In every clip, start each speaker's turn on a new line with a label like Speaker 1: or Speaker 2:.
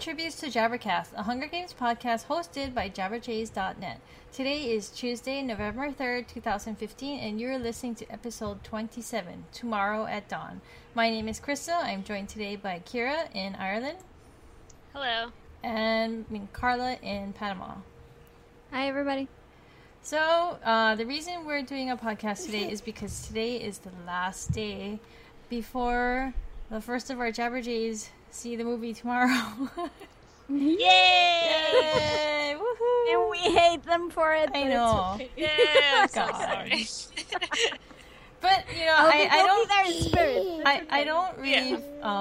Speaker 1: Tributes to Jabbercast, a Hunger Games podcast hosted by jabberjays.net. Today is Tuesday, November 3rd, 2015, and you're listening to episode 27, Tomorrow at Dawn. My name is Krista. I'm joined today by Kira in Ireland.
Speaker 2: Hello.
Speaker 1: And Carla in Panama.
Speaker 3: Hi, everybody.
Speaker 1: So, the reason we're doing a podcast today is because today is the last day before the first of our Jabberjays see the movie tomorrow.
Speaker 3: Yay!
Speaker 1: Yay! Woohoo!
Speaker 3: And we hate them for it.
Speaker 1: I know.
Speaker 3: Okay.
Speaker 2: Yeah, I'm so sorry.
Speaker 1: But you know,
Speaker 3: We'll
Speaker 1: I don't.
Speaker 3: be there in spirit.
Speaker 1: I don't really.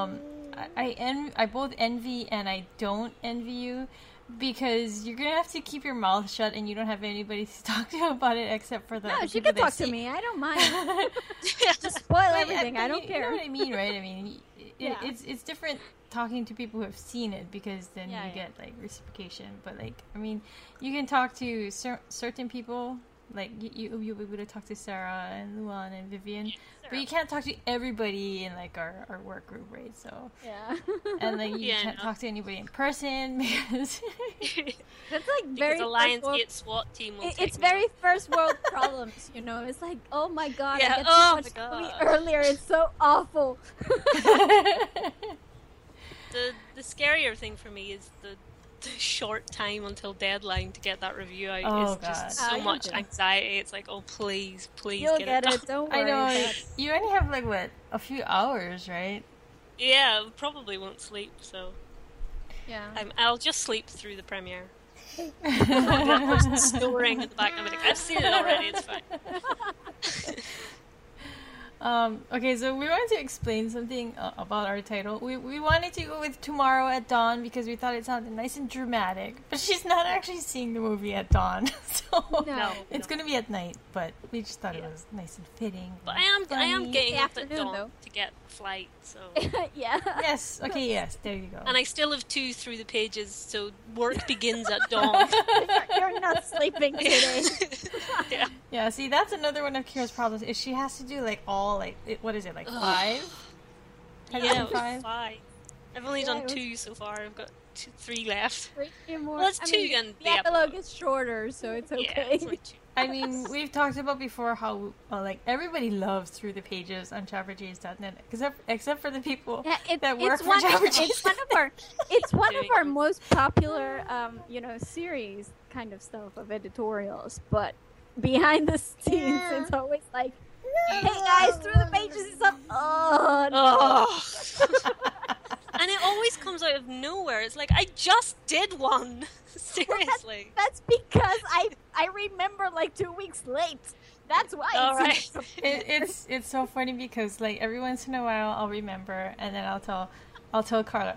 Speaker 1: I both envy and I don't envy you because you're gonna have to keep your mouth shut and you don't have anybody to talk to about it except for the.
Speaker 3: No,
Speaker 1: the
Speaker 3: she
Speaker 1: people
Speaker 3: can talk
Speaker 1: that
Speaker 3: to
Speaker 1: see.
Speaker 3: me. I don't mind. Just spoil everything. I don't
Speaker 1: You
Speaker 3: care.
Speaker 1: know what I mean, right? I mean,
Speaker 3: Yeah.
Speaker 1: it's different talking to people who have seen it because then
Speaker 3: Yeah,
Speaker 1: you
Speaker 3: yeah.
Speaker 1: get like reciprocation. But like, I mean, you can talk to certain people. Like you'll be able to talk to Sarah and Luan and Vivian, but you can't talk to everybody in like our work group, right? So
Speaker 3: Yeah.
Speaker 1: and like you
Speaker 2: Yeah,
Speaker 1: can't
Speaker 2: no.
Speaker 1: talk to anybody in person because
Speaker 3: That's like very
Speaker 2: Because
Speaker 3: first world.
Speaker 2: Lionsgate SWAT team will take
Speaker 3: It's
Speaker 2: me.
Speaker 3: very first world problems, you know. It's like, oh my god,
Speaker 2: Yeah,
Speaker 3: I get
Speaker 2: oh
Speaker 3: to
Speaker 2: my
Speaker 3: watch
Speaker 2: God.
Speaker 3: the movie earlier. It's so awful.
Speaker 2: The scarier thing for me is the short time until deadline to get that review out.
Speaker 1: Oh,
Speaker 2: It's just
Speaker 1: God.
Speaker 2: so
Speaker 3: you'll
Speaker 2: much
Speaker 3: do it.
Speaker 2: anxiety. It's like, oh please
Speaker 3: You'll
Speaker 2: get
Speaker 3: get
Speaker 2: it
Speaker 3: it.
Speaker 2: done.
Speaker 3: Don't
Speaker 1: I
Speaker 3: worry.
Speaker 1: know
Speaker 3: But-
Speaker 1: you only have like what a few hours, right?
Speaker 2: Yeah, probably won't sleep, so
Speaker 3: Yeah.
Speaker 2: I'll just sleep through the premiere. That person snoring in the back of it. I've seen it already. It's fine.
Speaker 1: Okay, so we wanted to explain something about our title. We wanted to go with Tomorrow at Dawn because we thought it sounded nice and dramatic, but she's not actually seeing the movie at dawn, so
Speaker 3: No.
Speaker 1: it's going to be at night, but we just thought it was nice and fitting.
Speaker 2: But I am
Speaker 1: funny.
Speaker 2: getting up at
Speaker 3: Afternoon,
Speaker 2: dawn
Speaker 3: though.
Speaker 2: to get a flight, so
Speaker 3: Yeah.
Speaker 1: Yes, okay, yes, there you go.
Speaker 2: and I still have 2 through the pages, so work begins at dawn.
Speaker 3: You're not sleeping today.
Speaker 2: Yeah.
Speaker 1: Yeah, see, that's another one of Kira's problems, is she has to do, like, all, like, what is it, like, 5? Have you
Speaker 2: Yeah,
Speaker 1: done
Speaker 2: it was
Speaker 1: 5?
Speaker 2: 5. I've only
Speaker 3: Yeah,
Speaker 2: done
Speaker 3: it was-
Speaker 2: 2 so far. I've got 3 left.
Speaker 3: 3 more.
Speaker 2: Well, it's
Speaker 3: I
Speaker 2: 2
Speaker 3: mean,
Speaker 2: and
Speaker 3: the epilogue is shorter, so it's
Speaker 2: Yeah,
Speaker 3: okay.
Speaker 2: it's only 2.
Speaker 1: I mean, we've talked about before how, like, everybody loves Through the Pages on jabberjays.net, except for the people
Speaker 3: Yeah,
Speaker 1: that work
Speaker 3: it's
Speaker 1: for
Speaker 3: one of,
Speaker 1: Jabberjays.
Speaker 3: it's one of our it's one of
Speaker 2: Doing
Speaker 3: our
Speaker 2: it.
Speaker 3: most popular series kind of stuff of editorials, but behind the scenes it's always like, hey guys, Through the Pages is up. Oh, no.
Speaker 2: Oh. And it always comes out of nowhere. It's like, I just did one. Seriously.
Speaker 3: That's because I remember like 2 weeks late. That's why.
Speaker 2: All
Speaker 3: it's
Speaker 2: right.
Speaker 1: It's so funny because like every once in a while I'll remember and then I'll tell Carla,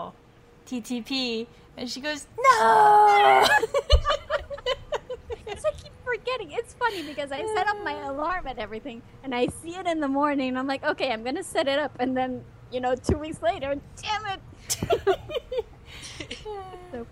Speaker 1: TTP, and she goes, no.
Speaker 3: Because I keep forgetting. It's funny because I set up my alarm and everything, and I see it in the morning. And I'm like, okay, I'm gonna set it up, and then 2 weeks later, damn it. So,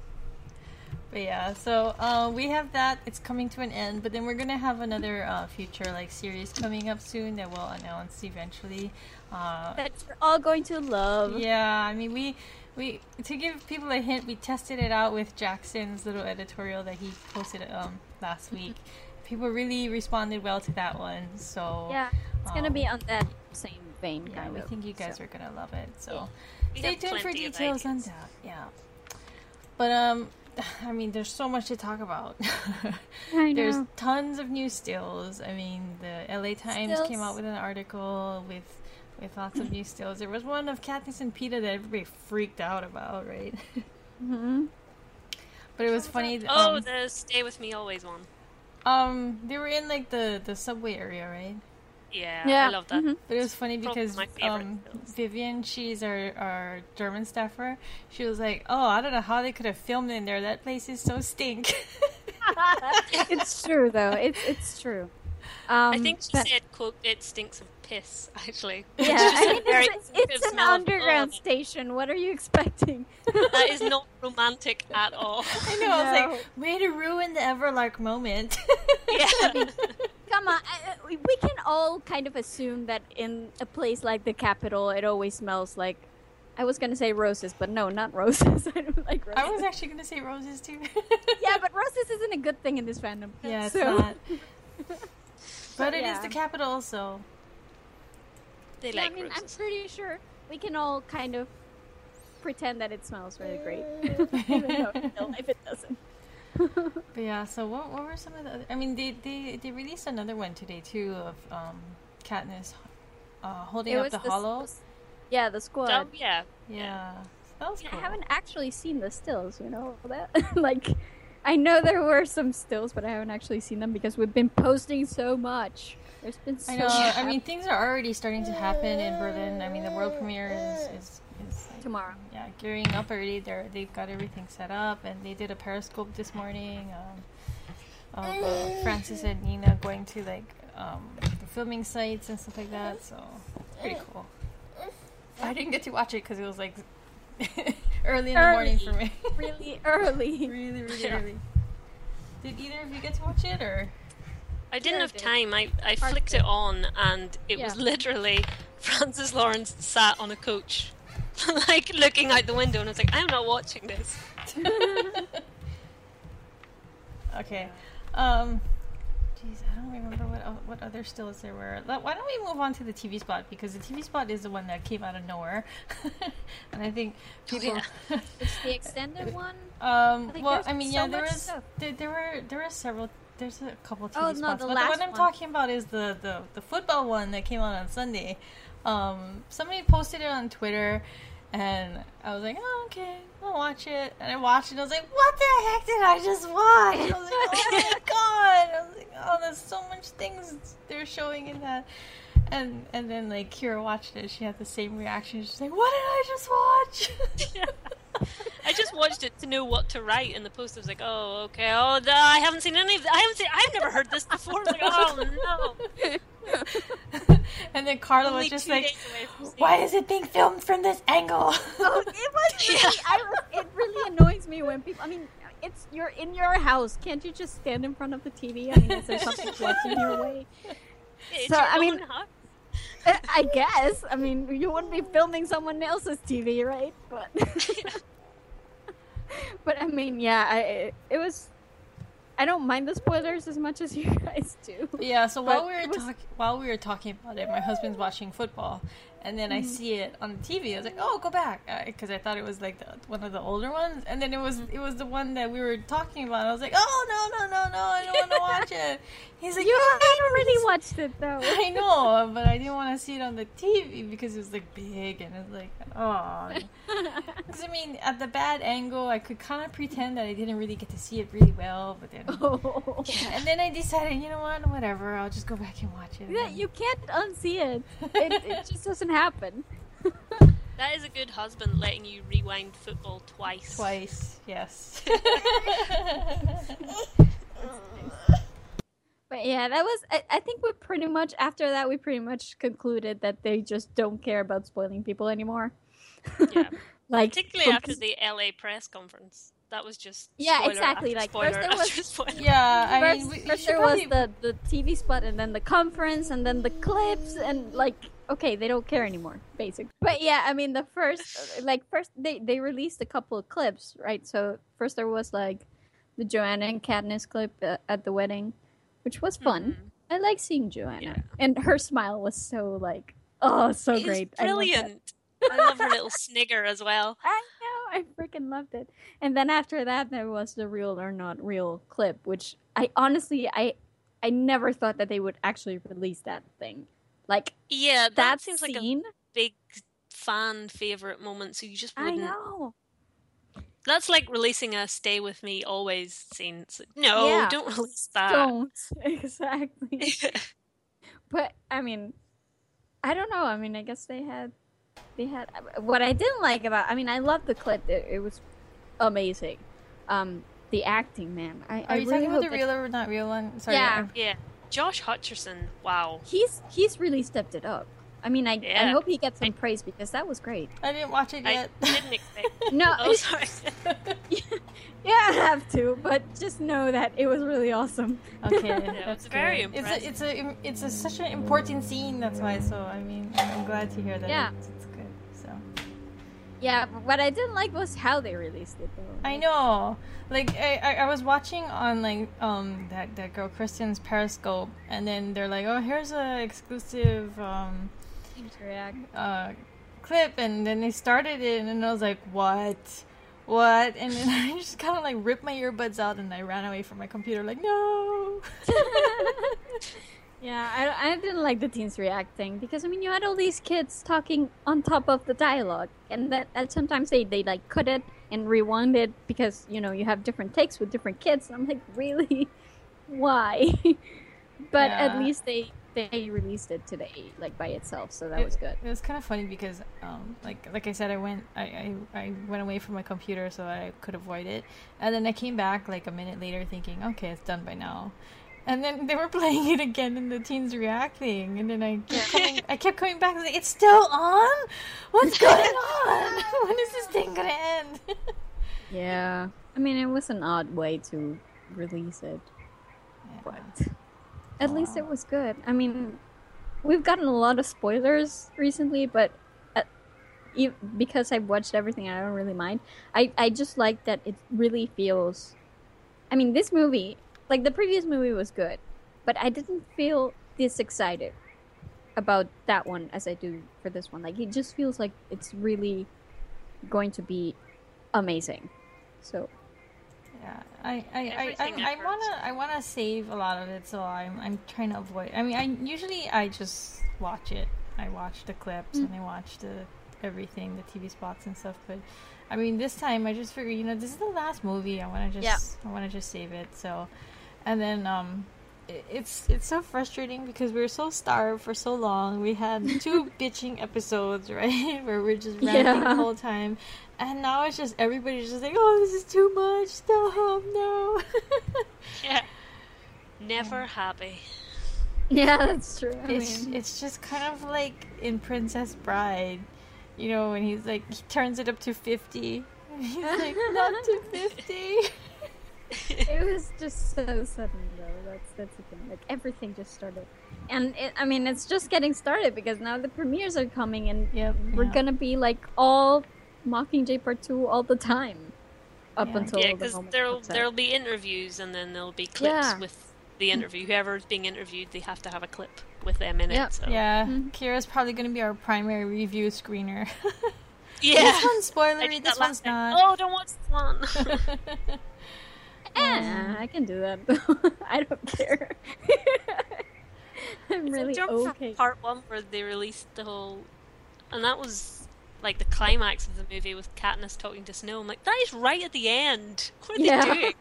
Speaker 1: But yeah, so we have that. It's coming to an end, but then we're gonna have another future like series coming up soon that we'll announce eventually.
Speaker 3: that you're all going to love.
Speaker 1: Yeah, I mean we to give people a hint, we tested it out with Jackson's little editorial that he posted last week. People really responded well to that one, so
Speaker 3: Yeah, it's gonna be on that same vein,
Speaker 1: yeah,
Speaker 3: kind
Speaker 1: we
Speaker 3: of.
Speaker 1: think you guys
Speaker 3: so.
Speaker 1: are gonna love it. So
Speaker 2: We
Speaker 1: stay
Speaker 2: have
Speaker 1: tuned for
Speaker 2: plenty of
Speaker 1: details on
Speaker 2: ideas.
Speaker 1: that. Yeah, but I mean, there's so much to talk about.
Speaker 3: I
Speaker 1: There's
Speaker 3: know.
Speaker 1: tons of new stills. I mean, the LA Times
Speaker 3: Stills.
Speaker 1: came out with an article with lots of new stills. There was one of Katniss and Peeta that everybody freaked out about, right?
Speaker 3: Mm-hmm.
Speaker 1: But it was funny.
Speaker 2: The Stay With Me Always one.
Speaker 1: They were in like the subway area, right?
Speaker 2: Yeah,
Speaker 3: Yeah.
Speaker 2: I love that.
Speaker 3: Mhm.
Speaker 1: But it was funny
Speaker 2: Probably
Speaker 1: because
Speaker 2: my favorite stills.
Speaker 1: Vivian, she's our German staffer. She was like, "Oh, I don't know how they could have filmed in there. That place is so stink."
Speaker 3: It's true, though. It's true.
Speaker 2: I think she
Speaker 3: but-
Speaker 2: said, quote, it stinks of piss, actually.
Speaker 3: Yeah,
Speaker 2: Which is
Speaker 3: I
Speaker 2: a
Speaker 3: mean,
Speaker 2: very
Speaker 3: it's
Speaker 2: descriptive
Speaker 3: an
Speaker 2: smell of-
Speaker 3: underground station. What are you expecting?
Speaker 2: That is not romantic at all.
Speaker 1: I know. I was
Speaker 3: No.
Speaker 1: like, "Way to ruin the Everlark moment."
Speaker 2: Yeah.
Speaker 3: Come on, we can all kind of assume that in a place like the Capitol, it always smells like, I was gonna say roses, but no, not roses. I don't like roses.
Speaker 1: I was actually gonna say roses too.
Speaker 3: Yeah, but roses isn't a good thing in this fandom.
Speaker 1: Yeah, it's
Speaker 3: so.
Speaker 1: not. But it is
Speaker 3: yeah.
Speaker 1: the capital, so
Speaker 2: They
Speaker 3: Yeah,
Speaker 2: like
Speaker 3: I mean, I'm
Speaker 2: roses.
Speaker 3: pretty sure we can all kind of pretend that it smells really great, even though in real life it doesn't.
Speaker 1: But yeah, so what were some of the other... I mean, they released another one today, too, of Katniss holding up the hollow.
Speaker 3: Yeah, the squad.
Speaker 2: Oh, yeah.
Speaker 1: Yeah. That was
Speaker 3: Yeah,
Speaker 1: cool.
Speaker 3: I haven't actually seen the stills, you know that? Like, I know there were some stills, but I haven't actually seen them because we've been posting so much. There's been so
Speaker 1: I know.
Speaker 3: much.
Speaker 1: I mean, things are already starting to happen in Berlin. I mean, the world premiere is
Speaker 3: Tomorrow.
Speaker 1: yeah, gearing up already. They've got everything set up, and they did a Periscope this morning of Francis and Nina going to like the filming sites and stuff like that. So it's pretty cool. I didn't get to watch it because it was like early in the morning for me.
Speaker 3: Really early.
Speaker 1: really
Speaker 2: Yeah.
Speaker 1: early. Did either of you get to watch it or?
Speaker 2: I didn't
Speaker 3: Yeah,
Speaker 2: have
Speaker 3: I did.
Speaker 2: time. I
Speaker 3: Hard
Speaker 2: flicked
Speaker 3: to.
Speaker 2: it on, and it was
Speaker 3: Yeah.
Speaker 2: literally Francis Lawrence sat on a coach, like looking out the window, and I was like, I'm not watching this.
Speaker 1: Okay. Jeez, I don't remember what other stills there were. Why don't we move on to the TV spot, because the TV spot is the one that came out of nowhere, and I think people.
Speaker 2: Yeah.
Speaker 3: It's the extended one. think
Speaker 1: Well,
Speaker 3: there's
Speaker 1: I mean,
Speaker 3: so
Speaker 1: yeah, there
Speaker 3: much
Speaker 1: was
Speaker 3: stuff.
Speaker 1: there were several. There's a couple TV
Speaker 3: Oh,
Speaker 1: spots,
Speaker 3: no, the
Speaker 1: but the
Speaker 3: last
Speaker 1: one I'm
Speaker 3: one.
Speaker 1: talking about is the football one that came out on Sunday. Somebody posted it on Twitter, and I was like, oh, okay, I'll watch it. And I watched it, and I was like, what the heck did I just watch? I was like, oh my god! I was like, oh, there's so much things they're showing in that. And then like Kira watched it, she had the same reaction. She's like, what did I just watch?
Speaker 2: I just watched it to know what to write in the post. I was like, oh, okay. Oh, I haven't seen any of I've never heard this before. I was like, oh, no.
Speaker 1: And then Carla
Speaker 2: Only
Speaker 1: was just
Speaker 2: 2
Speaker 1: like,
Speaker 2: days away from seeing
Speaker 1: why
Speaker 2: it.
Speaker 1: is it being filmed from this angle?
Speaker 3: Oh, it was really, it really annoys me when people. I mean, you're in your house. Can't you just stand in front of the TV? I mean, is there something blocking your way?
Speaker 2: It's
Speaker 3: So,
Speaker 2: your
Speaker 3: I mean-
Speaker 2: own house.
Speaker 3: I guess. I mean, you wouldn't be filming someone else's TV, right? But, but I mean, yeah, it was. I don't mind the spoilers as much as you guys do.
Speaker 1: Yeah, so
Speaker 3: But
Speaker 1: while we were talking about it, my husband's watching football, and then I see it on the TV. I was like, "Oh, go back," because I thought it was like one of the older ones, and then it was the one that we were talking about. I was like, "Oh no, I don't want to watch it." He's like,
Speaker 3: You
Speaker 1: "What?"
Speaker 3: had already watched it, though.
Speaker 1: I know, but I didn't want to see it on the TV because it was like big and it's like, oh. Because I mean, at the bad angle, I could kind of pretend that I didn't really get to see it really well, but then,
Speaker 3: Oh.
Speaker 1: and then I decided, you know what, whatever, I'll just go back and watch it.
Speaker 3: Yeah,
Speaker 1: again.
Speaker 3: you can't unsee it. It just doesn't happen.
Speaker 2: That is a good husband letting you rewind football twice.
Speaker 1: Twice, yes.
Speaker 3: But yeah, that was. I think we pretty much after that we pretty much concluded that they just don't care about spoiling people anymore.
Speaker 2: Yeah.
Speaker 3: Like
Speaker 2: Particularly after the LA press conference. That was just
Speaker 3: Yeah,
Speaker 2: spoiler
Speaker 3: exactly,
Speaker 2: after
Speaker 3: like,
Speaker 2: spoiler
Speaker 3: first there
Speaker 2: after
Speaker 3: was-
Speaker 2: spoiler.
Speaker 1: Yeah, I mean,
Speaker 3: first,
Speaker 1: we
Speaker 3: first
Speaker 1: should
Speaker 3: there was
Speaker 1: probably-
Speaker 3: the TV spot and then the conference and then the clips and like okay, they don't care anymore, basically. But yeah, I mean the first they released a couple of clips, right? So first there was like the Joanna and Katniss clip at the wedding, which was fun. I like seeing Joanna,
Speaker 2: Yeah.
Speaker 3: and her smile was so like so
Speaker 2: It's
Speaker 3: great. I love that.
Speaker 2: brilliant. I love her little snigger as well.
Speaker 3: I know, I freaking loved it. And then after that, there was the real or not real clip, which I honestly, I never thought that they would actually release that thing. Like
Speaker 2: Yeah, that
Speaker 3: that
Speaker 2: seems like a
Speaker 3: scene.
Speaker 2: big fan favorite moment. So you just
Speaker 3: I
Speaker 2: wouldn't.
Speaker 3: know.
Speaker 2: That's like releasing a "Stay with Me Always" scene. It's like, no,
Speaker 3: Yeah.
Speaker 2: don't release that.
Speaker 3: Don't exactly. But I mean, I don't know. I mean, I guess they had. What I didn't like about. I mean, I loved the clip. It was amazing. The acting, man. I
Speaker 1: Are you
Speaker 3: really
Speaker 1: talking about
Speaker 3: hope
Speaker 1: the
Speaker 3: that-
Speaker 1: real or not real one? Sorry.
Speaker 3: Yeah.
Speaker 2: Yeah, Josh Hutcherson. Wow.
Speaker 3: He's really stepped it up. I mean, I
Speaker 2: Yeah.
Speaker 3: hope he gets some praise because that was great.
Speaker 1: I didn't watch it
Speaker 2: I
Speaker 1: yet.
Speaker 2: didn't expect.
Speaker 3: No,
Speaker 2: Oh, sorry.
Speaker 3: yeah, I have to, but just know that it was really awesome.
Speaker 1: Okay,
Speaker 2: Yeah,
Speaker 1: that's
Speaker 2: it's very
Speaker 1: good.
Speaker 2: impressive.
Speaker 1: It's such an important scene. That's why. So I mean, I'm glad to hear that.
Speaker 3: Yeah.
Speaker 1: It's good. So
Speaker 3: Yeah, but what I didn't like was how they released it, though.
Speaker 1: I know. Like I was watching on like that girl Kristen's Periscope, and then they're like, oh, here's a exclusive
Speaker 3: React.
Speaker 1: clip, and then they started it, and then I was like, what? And then I just kind of like ripped my earbuds out, and I ran away from my computer like, no.
Speaker 3: Yeah, I didn't like the teens reacting because I mean you had all these kids talking on top of the dialogue, and that sometimes they like cut it and rewind it because you know you have different takes with different kids. And I'm like, really, why? But
Speaker 1: Yeah.
Speaker 3: at least they released it today like by itself, so that was good.
Speaker 1: It was kind of funny because like I said, I went away from my computer so I could avoid it, and then I came back like a minute later thinking, okay, it's done by now. And then they were playing it again, and the teens reacting. And then I kept coming back. And like, it's still on. What's going on? When is this thing gonna end?
Speaker 3: Yeah, I mean it was an odd way to release it, but at least it was good. I mean, we've gotten a lot of spoilers recently, but because I've watched everything, I don't really mind. I just like that it really feels. I mean, this movie. Like, the previous movie was good, but I didn't feel this excited about that one as I do for this one. Like, it just feels like it's really going to be amazing. So,
Speaker 1: Yeah,
Speaker 2: Everything at
Speaker 1: I wanna save a lot of it, so I'm trying to avoid. I mean, I just watch it. I watch the clips and I watch everything, the TV spots and stuff. But I mean, this time I just figured, this is the last movie. I wanna just save it. So. And then it's so frustrating because we were so starved for so long. We had 2 bitching episodes, right, where we're just ranting the whole time, and now it's just everybody's just like, oh, this is too much. Stop, no.
Speaker 2: Yeah. Never happy.
Speaker 3: yeah, that's true.
Speaker 1: It's just kind of like in Princess Bride, when he's like he turns it up to 50. And he's like, not to 50.
Speaker 3: It was just so sudden, though. That's the thing. Like, everything just started. And, it's just getting started because now the premieres are coming and we're gonna be, like, all Mockingjay Part 2 all the time. Up until
Speaker 2: Yeah,
Speaker 3: the
Speaker 2: because
Speaker 3: moment
Speaker 2: there'll be interviews and then there'll be clips with the interview. Whoever's being interviewed, they have to have a clip with them in it. So.
Speaker 1: Yeah, Kira's probably gonna be our primary review screener.
Speaker 2: Yeah.
Speaker 1: This one's spoilery, this one's not.
Speaker 2: Oh, don't watch this one.
Speaker 3: I can do that, though. I don't care. I'm really okay.
Speaker 2: From part 1 where they released the whole... And that was, like, the climax of the movie with Katniss talking to Snow. I'm like, that is right at the end. What are they doing?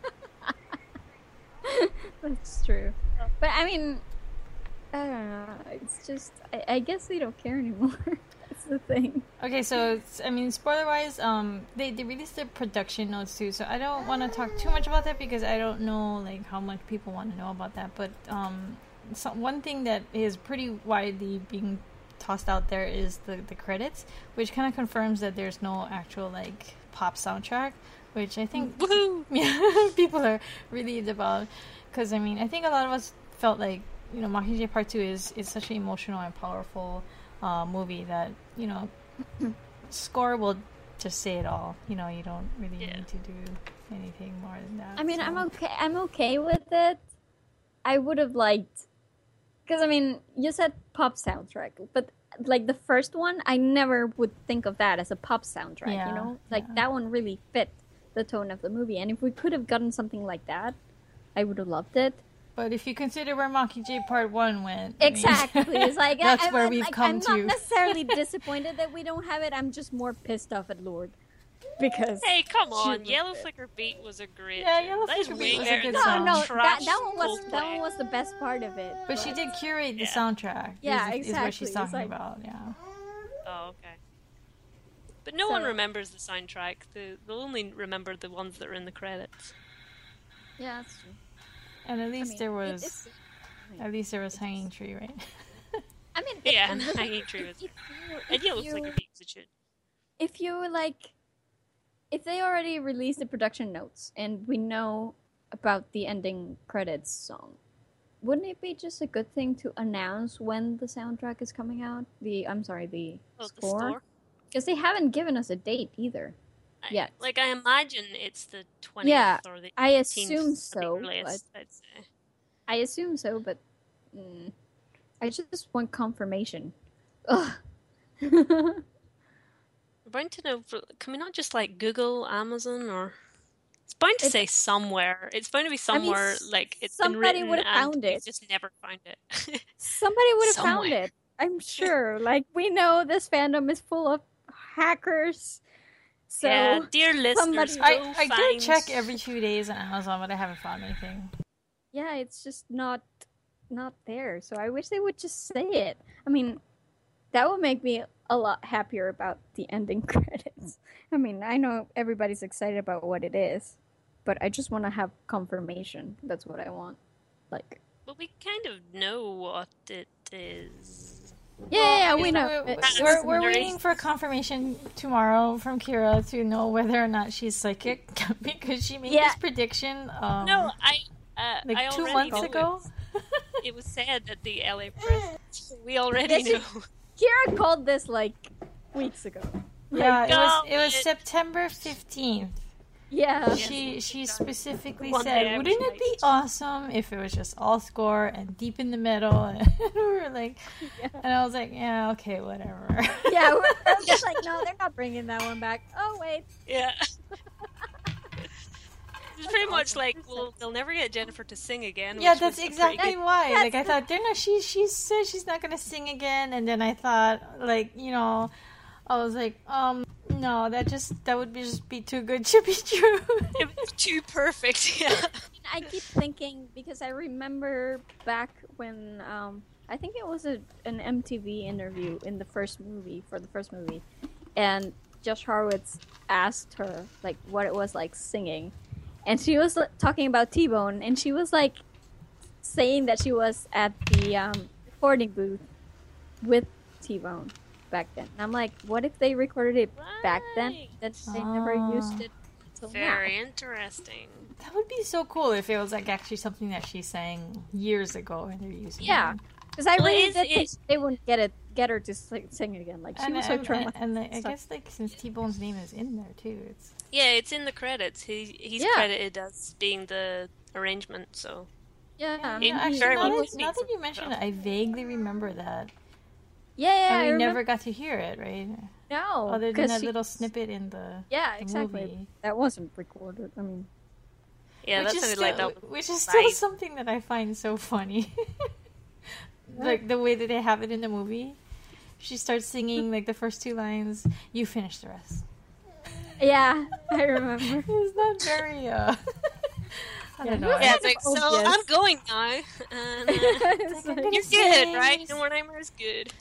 Speaker 3: That's true. But, I mean... I don't know. It's just... I guess they don't care anymore. That's the thing.
Speaker 1: Okay, so spoiler-wise, they released the production notes too. So I don't want to talk too much about that because I don't know like how much people want to know about that. But one thing that is pretty widely being tossed out there is the credits, which kind of confirms that there's no actual like pop soundtrack, which I think people are relieved about. Because I think a lot of us felt like Mockingjay Part 2 is such an emotional and powerful movie that score will just say it all. You don't really need to do anything more than that.
Speaker 3: I'm okay with it. I would have liked because you said pop soundtrack, but like the first one, I never would think of that as a pop soundtrack. That one really fit the tone of the movie, and if we could have gotten something like that, I would have loved it.
Speaker 1: But if you consider where Mockingjay Part 1 went...
Speaker 3: Exactly. It's like...
Speaker 1: that's where we've come to.
Speaker 3: I'm not necessarily disappointed that we don't have it. I'm just more pissed off at Lord. Because...
Speaker 2: Hey, come on. Yellow Flicker Beat was a great...
Speaker 1: Yeah, Yellow Flicker Beat was a good song.
Speaker 3: No, that one was the best part of it.
Speaker 1: But she did curate the soundtrack.
Speaker 3: Yeah, exactly.
Speaker 1: Is what she's talking about, yeah.
Speaker 2: Oh, okay. But no one remembers the soundtrack. They'll only remember the ones that are in the credits.
Speaker 3: Yeah, that's true.
Speaker 1: And at least there was Hanging Tree, right?
Speaker 2: And Hanging Tree was... And Yellow Flicker Beat was a tune.
Speaker 3: If they already released the production notes and we know about the ending credits song, wouldn't it be just a good thing to announce when the soundtrack is coming out? The score? Because they haven't given us a date either. Yet.
Speaker 2: I imagine it's the 20th
Speaker 3: Yeah,
Speaker 2: or the 18th.
Speaker 3: I assume so.
Speaker 2: The earliest, I'd say.
Speaker 3: I assume so, but I just want confirmation. Ugh.
Speaker 2: We're bound to know. Can we not just Google Amazon or? It's bound to say somewhere. It's bound to be somewhere it's been
Speaker 3: somebody
Speaker 2: written
Speaker 3: would have
Speaker 2: and
Speaker 3: found
Speaker 2: we
Speaker 3: it.
Speaker 2: just never found it.
Speaker 3: Somebody would have found
Speaker 2: Somewhere.
Speaker 3: it. I'm sure. We know this fandom is full of hackers. So
Speaker 2: yeah, dear listeners,
Speaker 3: somebody-
Speaker 1: I do check every few days on Amazon, but I haven't found anything.
Speaker 3: yeah, it's just not there. So I wish they would just say it. I mean, that would make me a lot happier about the ending credits. I mean, I know everybody's excited about what it is, but I just want to have confirmation. That's what I want.
Speaker 2: But we kind of know what it is.
Speaker 3: Yeah, we know.
Speaker 1: We're waiting for confirmation tomorrow from Kira to know whether or not she's psychic because she made this prediction.
Speaker 2: No, I
Speaker 1: 2
Speaker 2: already
Speaker 1: months
Speaker 2: know
Speaker 1: ago.
Speaker 2: It was said at the LA press. We already know.
Speaker 3: Kira called this weeks ago.
Speaker 1: Yeah, it was September 15th.
Speaker 3: Yeah.
Speaker 1: She specifically
Speaker 2: One day
Speaker 1: said,
Speaker 2: I
Speaker 1: wouldn't
Speaker 2: was
Speaker 1: it be awesome if it was just all score and deep in the middle? And we were like, and I was like, yeah, okay, whatever.
Speaker 3: Yeah, we're just no, they're not bringing that one back. Oh, wait.
Speaker 2: Yeah. It's pretty much well, they'll never get Jennifer to sing again.
Speaker 1: Yeah,
Speaker 2: which
Speaker 1: that's
Speaker 2: was a
Speaker 1: exactly
Speaker 2: pretty good-
Speaker 1: why. I thought, they're not, she said she's not going to sing again. And then I thought, I was like, no, that would just be too good to be true.
Speaker 2: It was too perfect, yeah.
Speaker 3: I keep thinking, because I remember back when, I think it was an MTV interview for the first movie, and Josh Horowitz asked her, what it was like singing. And she was talking about T-Bone, and she was, saying that she was at the recording booth with T-Bone back then. And I'm like, what if they recorded it back then? That they never used it until
Speaker 2: Very
Speaker 3: now.
Speaker 2: interesting.
Speaker 1: That would be so cool if it was actually something that she sang years ago and they're using
Speaker 3: Yeah.
Speaker 1: it.
Speaker 3: Because I
Speaker 2: Well,
Speaker 3: really
Speaker 2: it
Speaker 3: did
Speaker 2: is-
Speaker 3: think they wouldn't get her to sing again. She was so traumatized.
Speaker 1: And I guess since T-Bone's name is in there too, it's
Speaker 2: Yeah, it's in the credits. He's credited as being the arrangement, so...
Speaker 3: Yeah.
Speaker 2: Yeah,
Speaker 1: actually,
Speaker 2: very
Speaker 1: now
Speaker 2: well
Speaker 1: that you mention it, I vaguely remember that.
Speaker 3: Yeah,
Speaker 1: And we
Speaker 3: I
Speaker 1: never got to hear it, right?
Speaker 3: No.
Speaker 1: Other than that little snippet in the
Speaker 3: exactly.
Speaker 1: movie.
Speaker 3: That wasn't recorded. I mean,
Speaker 2: Yeah, that sounded like that.
Speaker 1: Which is still
Speaker 2: Right.
Speaker 1: something that I find so funny. The way that they have it in the movie. She starts singing the first two lines, you finish the rest.
Speaker 3: yeah, I remember.
Speaker 1: It's not very, I don't know.
Speaker 2: Yeah, it's like, so
Speaker 3: obvious.
Speaker 2: I'm going now. And,
Speaker 3: It's
Speaker 1: I'm
Speaker 3: like-
Speaker 1: gonna
Speaker 2: you're
Speaker 1: sing.
Speaker 2: good, right? No more nightmares, good.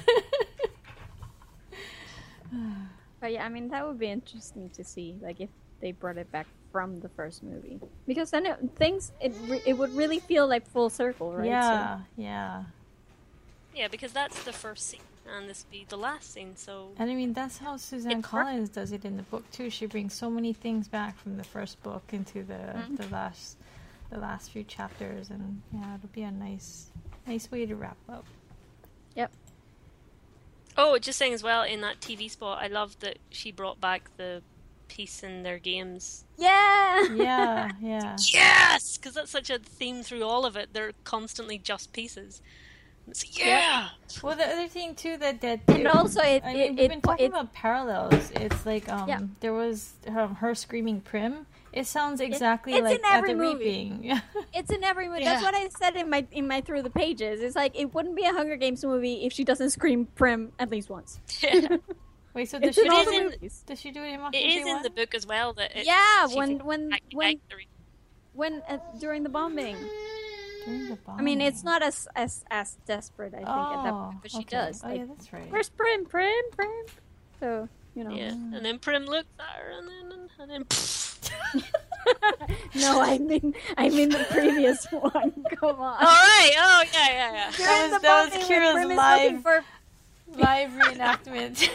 Speaker 3: But yeah, I mean, that would be interesting to see, if they brought it back from the first movie, because then it would really feel like full circle, right?
Speaker 1: Yeah, yeah.
Speaker 2: Yeah, because that's the first scene, and this would be the last scene, so...
Speaker 1: And I mean, that's how Suzanne Collins does it in the book too. She brings so many things back from the first book into the last few chapters, and yeah, it'll be a nice way to wrap up.
Speaker 3: Yep.
Speaker 2: Oh, just saying as well, in that TV spot, I love that she brought back the piece in their games.
Speaker 3: Yeah.
Speaker 1: Yeah, yeah.
Speaker 2: Yes! Because that's such a theme through all of it. They're constantly just pieces. It's, yeah!
Speaker 1: Well, the other thing too that
Speaker 3: And also,
Speaker 1: we've been talking about parallels. It's like there was her screaming Prim. It sounds exactly
Speaker 3: it's
Speaker 1: like
Speaker 3: in every
Speaker 1: At the
Speaker 3: movie.
Speaker 1: Reaping.
Speaker 3: It's in every movie.
Speaker 1: Yeah.
Speaker 3: That's what I said in my Through the Pages. It's like, it wouldn't be a Hunger Games movie if she doesn't scream Prim at least once.
Speaker 1: Wait, so does
Speaker 3: It's
Speaker 1: she,
Speaker 3: in all
Speaker 2: is
Speaker 3: the
Speaker 2: in-
Speaker 3: movies.
Speaker 1: does she do it in
Speaker 2: It is in
Speaker 1: Mockingjay
Speaker 2: the book as well. That
Speaker 3: Yeah,
Speaker 2: she
Speaker 3: when
Speaker 2: thinks
Speaker 3: when during the bombing.
Speaker 1: during the bomb?
Speaker 3: I mean, it's not as desperate, I think, at that point, but she does.
Speaker 1: Oh, yeah, that's right.
Speaker 3: Where's Prim? So, you know.
Speaker 2: Yeah, and then Prim looks at her, and then
Speaker 3: No, I mean the previous one. Come on.
Speaker 2: All right. Oh yeah.
Speaker 3: During the
Speaker 1: that was
Speaker 3: bombing,
Speaker 1: Kira's
Speaker 3: when Prim is
Speaker 1: live-
Speaker 3: looking for-
Speaker 1: Live reenactment.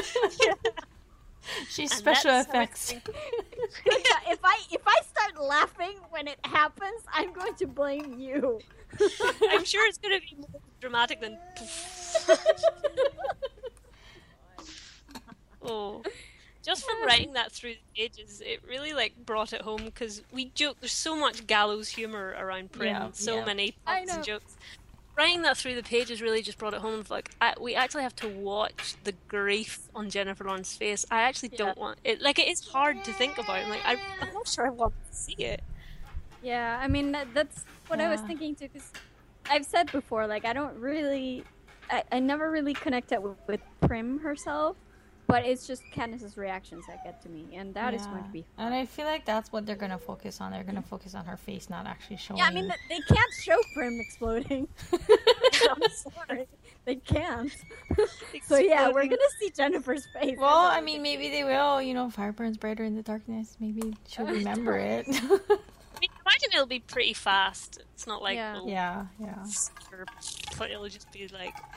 Speaker 1: She's
Speaker 2: And
Speaker 1: special
Speaker 2: that's how
Speaker 1: effects.
Speaker 3: if I start laughing when it happens, I'm going to blame you.
Speaker 2: I'm sure it's going to be more dramatic than. Oh. Just from writing that through the pages, it really brought it home because we joke. There's so much gallows humor around Prim, many puns and jokes. Writing that through the pages really just brought it home. We actually have to watch the grief on Jennifer Lawrence's face. I actually don't want it. It is hard to think about. I'm not sure I want to see it.
Speaker 3: Yeah, I mean that's what I was thinking too. Because I've said before, I don't really, I never really connected with Prim herself. But it's just Katniss's reactions that get to me, and that is going to be fun.
Speaker 1: And I feel like that's what they're going to focus on. They're going to focus on her face, not actually showing...
Speaker 3: Yeah, I mean, they can't show Prim exploding. I'm sorry. They can't. So yeah, we're going to see Jennifer's face.
Speaker 1: Well, I mean, maybe they will. Fire burns brighter in the darkness. Maybe she'll remember it.
Speaker 2: I mean, imagine it'll be pretty fast. It's not like...
Speaker 1: Yeah.
Speaker 2: But it'll just be,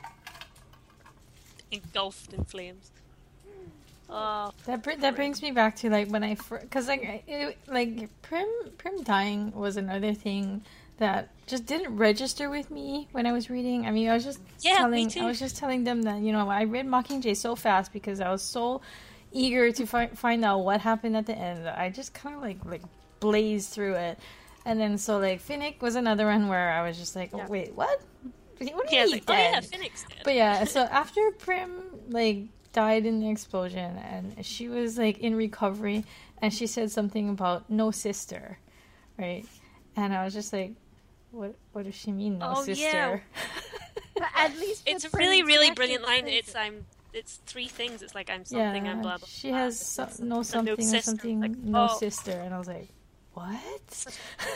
Speaker 2: engulfed in flames. Oh,
Speaker 1: that brings me back to when I because Prim dying was another thing that just didn't register with me when I was reading. I mean, I was just telling them that I read Mockingjay so fast because I was so eager to find out what happened at the end. I just kind of blazed through it, and then so Finnick was another one where I was just like, oh, wait, what? What do you mean dead?
Speaker 2: Finnick's dead.
Speaker 1: But yeah, so after Prim died in the explosion and she was in recovery and she said something about no sister, right? And I was just like, what does she mean, no sister?
Speaker 2: Yeah.
Speaker 3: But at least
Speaker 2: it's a really, really brilliant line. It's three things. It's I'm something, I'm blah blah.
Speaker 1: She has something or something, no sister, and I was like, what?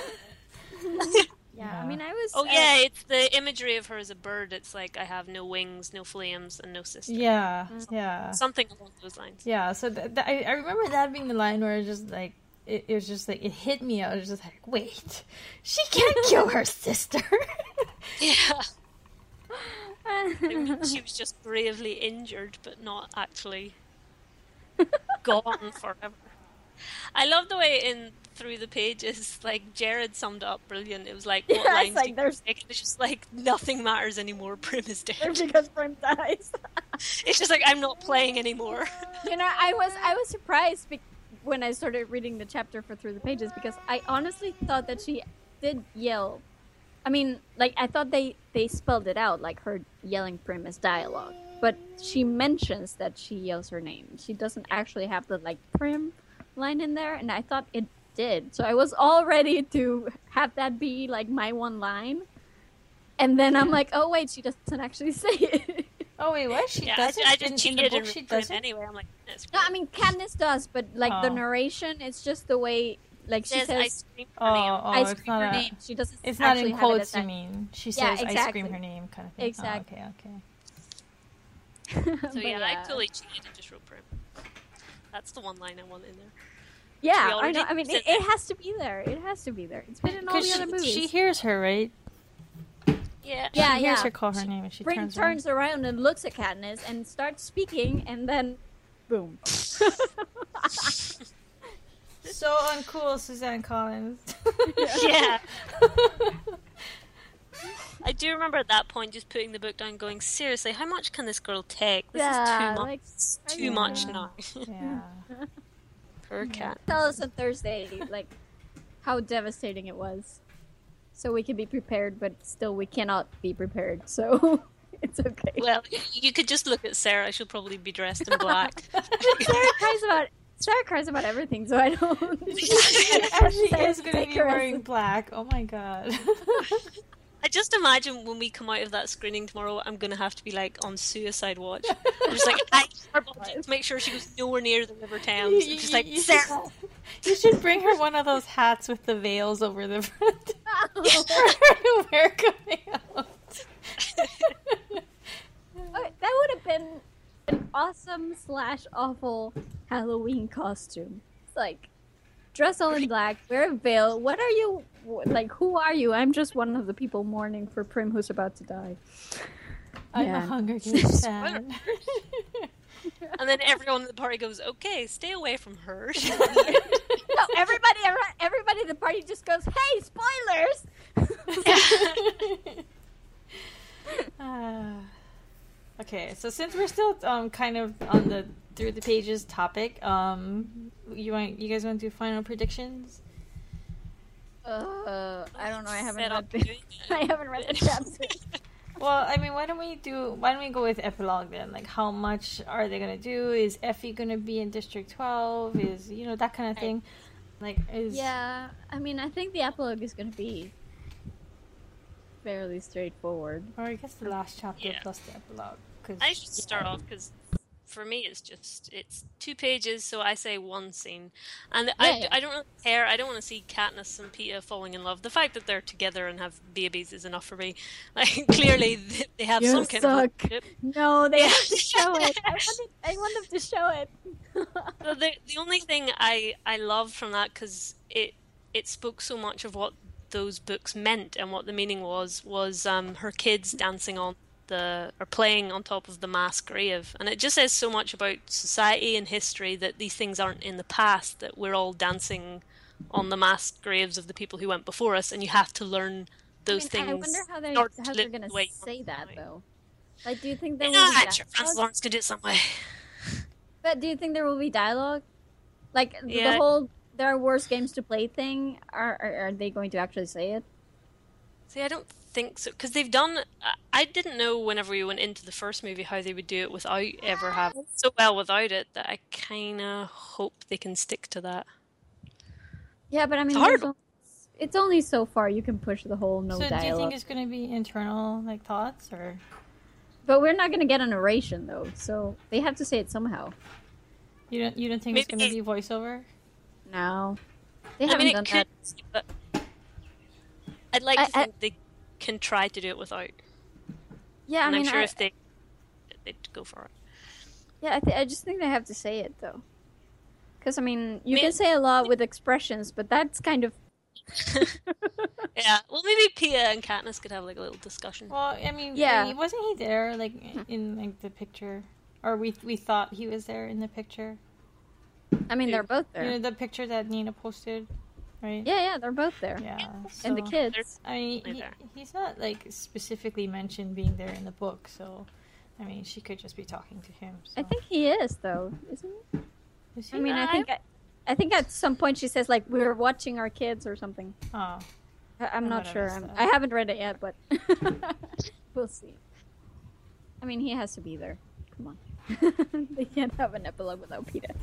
Speaker 3: Yeah, I mean, I was...
Speaker 2: Oh, yeah, it's the imagery of her as a bird. It's I have no wings, no flames, and no sister.
Speaker 1: Yeah.
Speaker 2: Something along those lines.
Speaker 1: Yeah, so I remember that being the line where it just, it was just, it hit me. I was just like, wait, she can't kill her sister.
Speaker 2: Yeah. I mean, she was just gravely injured, but not actually gone forever. I love the way in Through the Pages, Jared summed it up brilliant. It was what lines do you pick? It's just nothing matters anymore. Prim is dead.
Speaker 3: Because Prim dies.
Speaker 2: It's just I'm not playing anymore.
Speaker 3: I was surprised when I started reading the chapter for Through the Pages because I honestly thought that she did yell. I mean, I thought they spelled it out, her yelling Prim as dialogue. But she mentions that she yells her name. She doesn't actually have the Prim line in there, and I thought it did. So I was all ready to have that be my one line. And then I'm like, oh wait, she doesn't actually say it.
Speaker 1: Oh wait, what? She doesn't?
Speaker 2: I just cheated
Speaker 1: in the book, she doesn't?
Speaker 2: anyway. I'm like, that's
Speaker 3: no, I mean, Katniss does, but the narration, it's just the way, she says,
Speaker 2: I scream her name.
Speaker 3: I scream her name. She doesn't
Speaker 1: it's not in quotes,
Speaker 3: you
Speaker 1: mean. She says,
Speaker 3: exactly.
Speaker 1: I scream her name, kind of thing.
Speaker 3: Exactly.
Speaker 1: Oh, okay.
Speaker 2: So I totally cheated and just wrote Prim. That's the one line I want in there.
Speaker 3: Yeah, I know. I mean, it has to be there. It has to be there. It's been in all the other movies.
Speaker 1: She hears her, right?
Speaker 2: Yeah.
Speaker 1: She hears her call her name, and she
Speaker 3: turns around and looks at Katniss and starts speaking, and then, boom.
Speaker 1: So uncool, Suzanne Collins.
Speaker 2: Yeah. I do remember at that point just putting the book down going, seriously, how much can this girl take? This is too much. It's too much now.
Speaker 1: Yeah.
Speaker 2: Poor cat.
Speaker 3: Tell us on Thursday, how devastating it was. So we can be prepared, but still we cannot be prepared, so it's okay.
Speaker 2: Well, you could just look at Sarah. She'll probably be dressed in black.
Speaker 3: Sarah cries about everything, so I don't...
Speaker 1: She is going to be wearing black. Oh my god.
Speaker 2: I just imagine when we come out of that screening tomorrow, I'm going to have to be on suicide watch. I'm just to make sure she goes nowhere near the River Thames. Just Sarah.
Speaker 1: You should bring her one of those hats with the veils over the front for her to wear coming out.
Speaker 3: That would have been an awesome/awful Halloween costume. It's dress all in black, wear a veil. What are you? Who are you? I'm just one of the people mourning for Prim who's about to die.
Speaker 1: I'm a Hunger Games fan.
Speaker 2: And then everyone in the party goes, okay, stay away from her.
Speaker 3: No, everybody in the party just goes, hey, spoilers!
Speaker 1: Okay, so since we're still kind of on the through the pages topic. You guys want to do final predictions?
Speaker 3: I don't know. I haven't read the chapter.
Speaker 1: Well, I mean, why don't we go with epilogue then? Like, how much are they gonna do? Is Effie gonna be in District 12? Is that kind of thing?
Speaker 3: Yeah, I mean, I think the epilogue is gonna be fairly straightforward.
Speaker 1: Or I guess the last chapter plus the epilogue.
Speaker 2: I should start off because for me it's 2 pages, so I say one scene, and I don't really care. I don't want to see Katniss and Peeta falling in love. The fact that they're together and have babies is enough for me. Like, clearly they have some kind of relationship.
Speaker 3: No, they have to show it. I want them to show it.
Speaker 2: So the only thing I loved from that, because it spoke so much of what those books meant and what the meaning was her kids dancing on or playing on top of the mass grave, and it just says so much about society and history that these things aren't in the past, that we're all dancing on the mass graves of the people who went before us, and you have to learn those things. I
Speaker 3: wonder how they're going to say that, though. Like, do you think there will be dialogue?
Speaker 2: Sure, Francis Lawrence could do it some way.
Speaker 3: But do you think there will be dialogue? Like, the whole there are worse games to play thing, are they going to actually say it?
Speaker 2: See, I don't think so, because they've done... I didn't know whenever we went into the first movie how they would do it without ever having so well without it, that I kind of hope they can stick to that.
Speaker 3: Yeah, but I mean, it's only so far you can push the whole dialogue.
Speaker 1: So do you think it's going to be internal, like, thoughts, or...?
Speaker 3: But we're not going to get a narration, though, so they have to say it somehow.
Speaker 1: You don't think it's going to be voiceover?
Speaker 3: No. They haven't done that.
Speaker 2: But I'd like to think they can try to do it without.
Speaker 3: Yeah,
Speaker 2: I'm sure if they'd go for it.
Speaker 3: Yeah, I just think they have to say it, though. Because, I mean, you can say a lot with expressions, but that's kind of...
Speaker 2: Yeah, well, maybe Peeta and Katniss could have, like, a little discussion.
Speaker 1: Well, I mean, wasn't he there, like, in like the picture? Or we thought he was there in the picture?
Speaker 3: I mean, they're both there.
Speaker 1: You know, the picture that Nina posted, right?
Speaker 3: Yeah, they're both there.
Speaker 1: Yeah. So,
Speaker 3: and the kids.
Speaker 1: I mean, he's not, like, specifically mentioned being there in the book, so, I mean, she could just be talking to him. So.
Speaker 3: I think he is, though, isn't he?
Speaker 1: Is he?
Speaker 3: I mean, I think at some point she says, like, we're watching our kids or something.
Speaker 1: Oh.
Speaker 3: I'm not sure. I haven't read it yet, but we'll see. I mean, he has to be there. Come on. They can't have an epilogue without Peeta.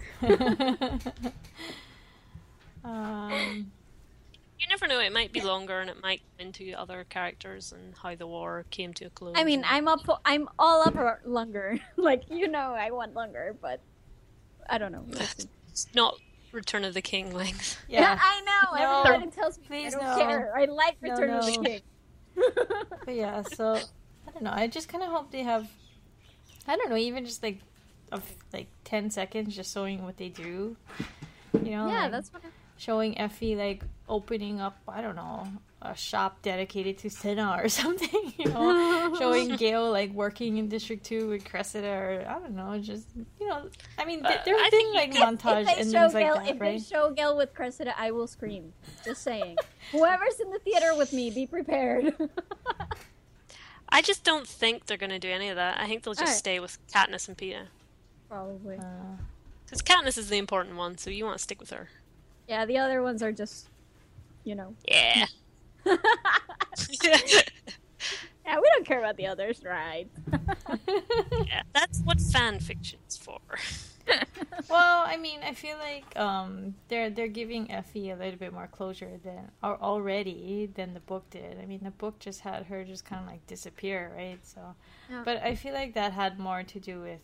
Speaker 2: You never know. It might be longer, and it might go into other characters and how the war came to a close.
Speaker 3: I mean, I'm all up for longer. Like, I want longer, but I don't know.
Speaker 2: It's not Return of the King length.
Speaker 3: Yeah, I know.
Speaker 1: No,
Speaker 3: everybody tells me please I don't care. I like Return of the King.
Speaker 1: But yeah, so I don't know. I just kind of hope they have, I don't know, even just like 10 seconds just showing what they do.
Speaker 3: Yeah, like, that's what.
Speaker 1: Showing Effie like opening up, I don't know, a shop dedicated to Cinna or something. Showing Gale like working in District 2 with Cressida, or I don't know, just I mean, there's been like montage and things like that,
Speaker 3: if they show Gale with Cressida, I will scream. Just saying. Whoever's in the theater with me, be prepared.
Speaker 2: I just don't think they're going to do any of that. I think they'll just stay with Katniss and Peeta.
Speaker 3: Probably.
Speaker 2: Because Katniss is the important one, so you want to stick with her.
Speaker 3: Yeah, the other ones are just,
Speaker 2: Yeah.
Speaker 3: Yeah, we don't care about the others, right?
Speaker 2: Yeah, that's what fan fiction's for.
Speaker 1: Well, I mean, I feel like they're giving Effie a little bit more closure than the book did. I mean, the book just had her just kind of like disappear, right? So, but I feel like that had more to do with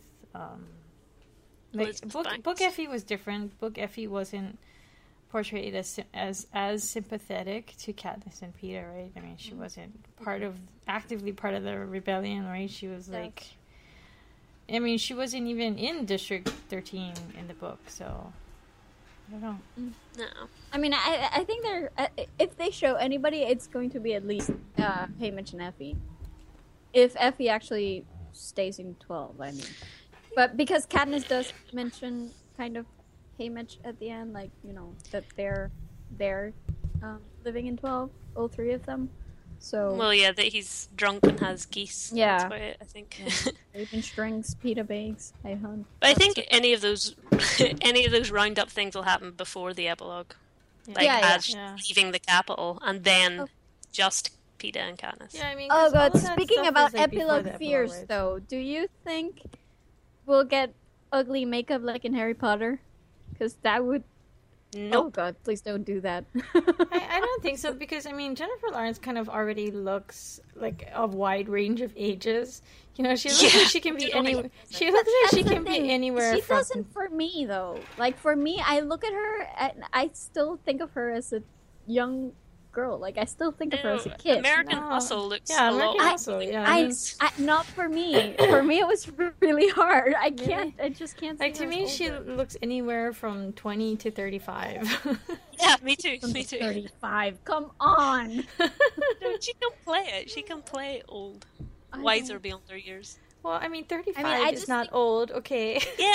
Speaker 1: book Effie was different. Book Effie wasn't portrayed as sympathetic to Katniss and Peeta, right? I mean, she wasn't actively part of the rebellion, right? She was like, I mean, she wasn't even in District 13 in the book, so I don't know.
Speaker 2: No.
Speaker 3: I mean, I think if they show anybody, it's going to be at least Haymitch and Effie. If Effie actually stays in 12, I mean. But because Katniss does mention kind of Haymitch at the end, like, that they're living in 12, all three of them. So
Speaker 2: well, yeah, that he's drunk and has geese.
Speaker 3: Yeah.
Speaker 2: That's about it, I think.
Speaker 3: yeah. Raven strings, pita bakes, I hunt.
Speaker 2: But I think any of those roundup things will happen before the epilogue, like as she's leaving the capital, and then just Peeta and Katniss.
Speaker 1: Yeah, I mean.
Speaker 3: Oh god! Speaking about epilogue fears, though, do you think we'll get ugly makeup like in Harry Potter? Because that would.
Speaker 2: Nope.
Speaker 3: Oh god! Please don't do that.
Speaker 1: I don't think so, because I mean Jennifer Lawrence kind of already looks like a wide range of ages. You know, she looks like she can be anywhere. She looks like she can be anywhere.
Speaker 3: She doesn't for me though. Like for me, I look at her and I still think of her as a young girl. Like I still think of her as a kid.
Speaker 2: American Hustle looks
Speaker 1: American Hustle. Yeah,
Speaker 3: not for me. For me, it was really hard. I can't. I just can't.
Speaker 1: Like to me, she looks anywhere from 20 to 35.
Speaker 2: Yeah, me too. Me too.
Speaker 3: 35. Come on.
Speaker 2: No, she can play it. She can play old, wiser beyond her years.
Speaker 1: Well, I mean, 35 is not old. Okay.
Speaker 2: Yeah.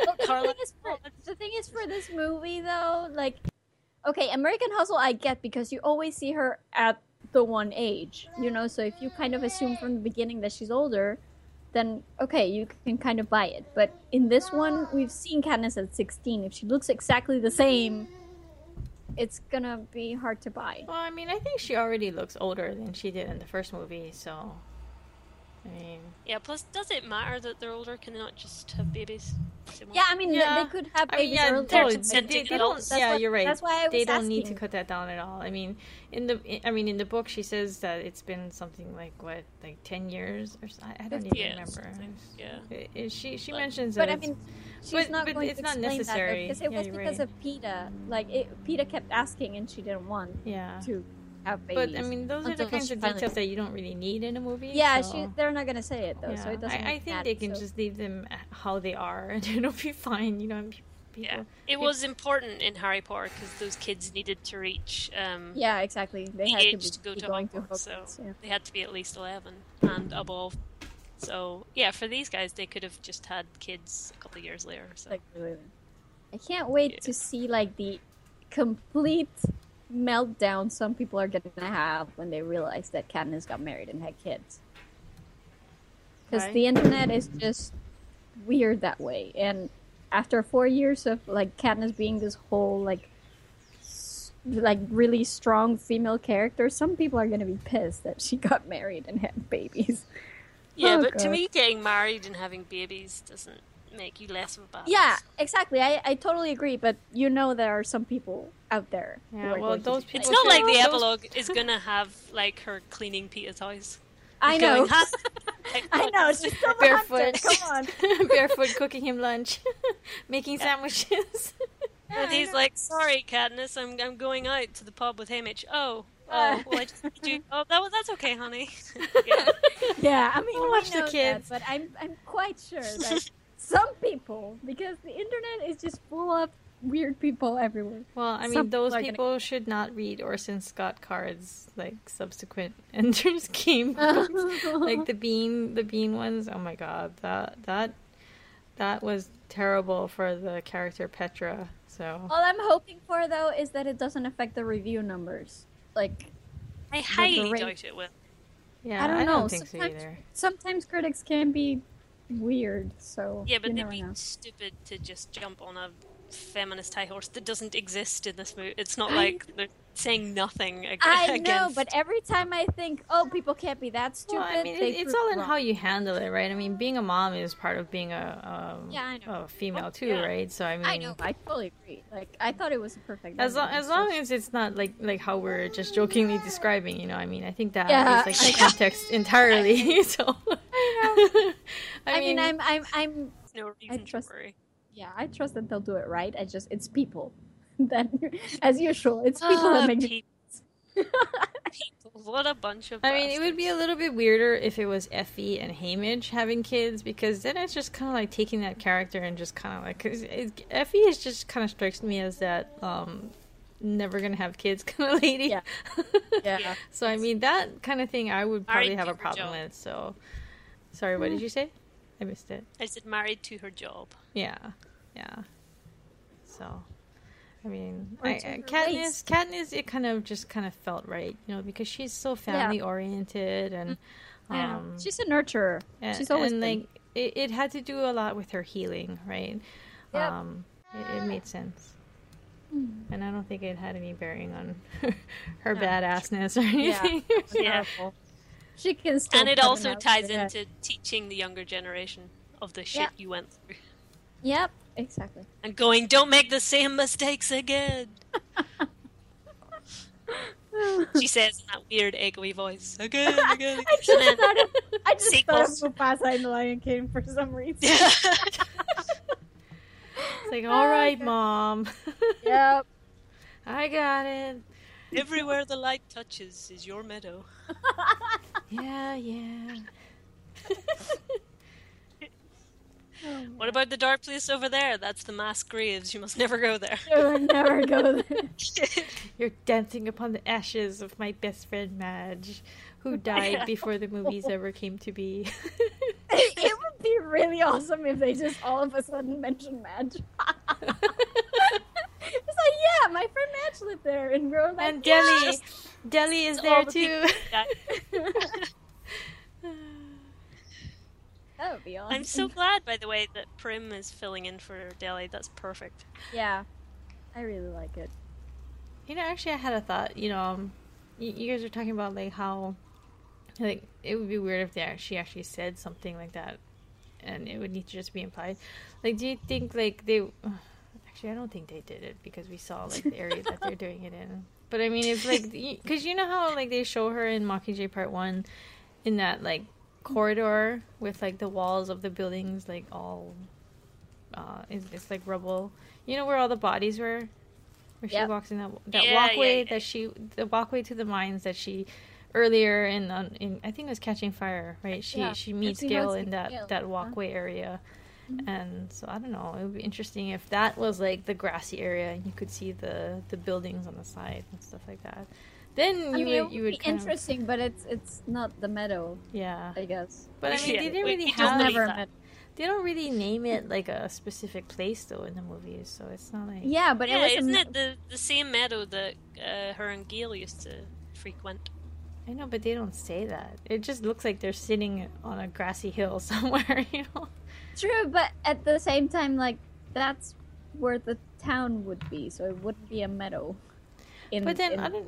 Speaker 3: The thing is for this movie though, like. Okay, American Hustle I get because you always see her at the one age, you know, so if you kind of assume from the beginning that she's older, then okay, you can kind of buy it. But in this one, we've seen Katniss at 16. If she looks exactly the same, it's gonna be hard to buy.
Speaker 1: Well, I mean, I think she already looks older than she did in the first movie, so... I mean...
Speaker 2: Yeah, plus, does it matter that they're older? Can they not just have babies?
Speaker 3: Yeah, I mean, they could have babies earlier.
Speaker 1: They don't, you're right.
Speaker 3: That's why I was
Speaker 1: They don't
Speaker 3: asking.
Speaker 1: need to cut that down at all. I mean, in the book, she says that it's been something like 10 years or something. I don't even remember.
Speaker 2: Yeah.
Speaker 1: She mentions
Speaker 3: but
Speaker 1: that.
Speaker 3: I mean, she's not going
Speaker 1: it's
Speaker 3: to
Speaker 1: not
Speaker 3: explain
Speaker 1: necessary.
Speaker 3: that because it was because of Peeta. Like Peeta kept asking, and she didn't want to have babies.
Speaker 1: But I mean, those are the kinds of details that you don't really need in a movie.
Speaker 3: Yeah,
Speaker 1: so.
Speaker 3: they're not gonna say it though, so it doesn't.
Speaker 1: I think they can just leave them how they are, and it'll be fine. You know.
Speaker 2: It was important in Harry Potter because those kids needed to reach.
Speaker 3: Yeah, exactly. They had
Speaker 2: to go to Hogwarts, so they had to be at least 11 and above. So yeah, for these guys, they could have just had kids a couple of years later. So
Speaker 3: I can't wait to see like the complete meltdown some people are gonna have when they realize that Katniss got married and had kids. Because the internet is just weird that way, and after 4 years of like Katniss being this whole like really strong female character, some people are gonna be pissed that she got married and had babies.
Speaker 2: Yeah, but to me, getting married and having babies doesn't make you less of a badass.
Speaker 3: Yeah, exactly. I totally agree, but you know there are some people out there.
Speaker 1: Yeah, well, those people.
Speaker 2: It's not like the epilogue is gonna have like her cleaning Peeta's house.
Speaker 3: I know. I know. She's so
Speaker 1: barefoot.
Speaker 3: Come on.
Speaker 1: Barefoot, cooking him lunch, making sandwiches.
Speaker 2: And he's like, "Sorry, Katniss, I'm going out to the pub with Haymitch." Oh, well, I just need you. Oh, that's okay, honey.
Speaker 3: Yeah, I mean,
Speaker 1: watch
Speaker 3: we know
Speaker 1: the kids,
Speaker 3: that, but I'm quite sure that some people, because the internet is just full of weird people everywhere.
Speaker 1: Well, I mean, those people should not read Orson Scott Card's like subsequent Ender's Game books, like the bean ones. Oh my god, that was terrible for the character Petra. So
Speaker 3: all I'm hoping for though is that it doesn't affect the review numbers. Like,
Speaker 2: I highly doubt it will.
Speaker 1: Yeah,
Speaker 3: I don't know.
Speaker 1: Don't think so either.
Speaker 3: Sometimes critics can be weird, so
Speaker 2: yeah, but they'd be stupid to just jump on a feminist high horse that doesn't exist in this movie. It's not like they're saying nothing against.
Speaker 3: I know, but every time I think, oh, people can't be that stupid.
Speaker 1: Well, I mean, it's all in how you handle it, right? I mean, being a mom is part of being a female too, right? So I mean,
Speaker 3: I know, I totally agree. Like, I thought it was a perfect.
Speaker 1: As long as it's not like how we're just jokingly describing, you know. I mean, I think that is like the context entirely. So
Speaker 3: I mean, I'm
Speaker 2: no reason to worry.
Speaker 3: Yeah, I trust that they'll do it right. It's people. That, as usual, it's people that make
Speaker 2: people. What a bunch of.
Speaker 1: I mean, it would be a little bit weirder if it was Effie and Haymitch having kids, because then it's just kind of like taking that character and just kind of like, because Effie is just kind of strikes me as that never gonna have kids kind of lady.
Speaker 3: Yeah.
Speaker 1: So I mean, that kind of thing I would probably have a problem with. So, sorry, what did you say? I missed it.
Speaker 2: I said married to her job.
Speaker 1: Yeah. So, I mean, Katniss, it kind of felt right, because she's so family oriented and
Speaker 3: she's a nurturer. She's always been.
Speaker 1: Like it had to do a lot with her healing, right?
Speaker 3: Yep.
Speaker 1: It made sense. And I don't think it had any bearing on her badassness or anything.
Speaker 2: Yeah.
Speaker 3: She can still.
Speaker 2: And it also ties into teaching the younger generation of the shit you went through.
Speaker 3: Yep, exactly.
Speaker 2: And going, don't make the same mistakes again. She says in that weird echoey voice, again.
Speaker 3: I just thought of Mufasa in The Lion King for some reason.
Speaker 1: It's like, all right, Mom.
Speaker 3: Yep.
Speaker 1: I got it.
Speaker 2: Everywhere the light touches is your meadow.
Speaker 1: Yeah.
Speaker 2: What about the dark place over there? That's the mass graves. You must never go there.
Speaker 3: You'll never go there.
Speaker 1: You're dancing upon the ashes of my best friend Madge, who died before the movies ever came to be.
Speaker 3: It would be really awesome if they just all of a sudden mentioned Madge. It's like, yeah, my friend Madge lived there, and we're like,
Speaker 1: and Deli is there too.
Speaker 3: That would be awesome.
Speaker 2: I'm so glad, by the way, that Prim is filling in for Deli. That's perfect.
Speaker 3: Yeah, I really like it.
Speaker 1: Actually, I had a thought. You guys are talking about like how, like, it would be weird if she actually said something like that, and it would need to just be implied. Like, do you think like they? Actually, I don't think they did it because we saw like the area that they're doing it in. But I mean, if like, because you know how like they show her in Mockingjay Part 1 in that like corridor with like the walls of the buildings like all it's like rubble, where all the bodies were, where she walks in that walkway the walkway to the mines that she earlier in I think it was Catching Fire, right? She meets Gale in that walkway area. And so I don't know, it would be interesting if that was like the grassy area and you could see the buildings on the side and stuff like that. Then you would be
Speaker 3: interesting, but it's not the meadow.
Speaker 1: Yeah,
Speaker 3: I guess.
Speaker 1: But I mean, they didn't really they don't really name it like a specific place though in the movies, so it's not like
Speaker 2: but isn't it the same meadow that her and Gale used to frequent?
Speaker 1: I know, but they don't say that. It just looks like they're sitting on a grassy hill somewhere,
Speaker 3: True, but at the same time, like that's where the town would be, so it wouldn't be a meadow.
Speaker 1: But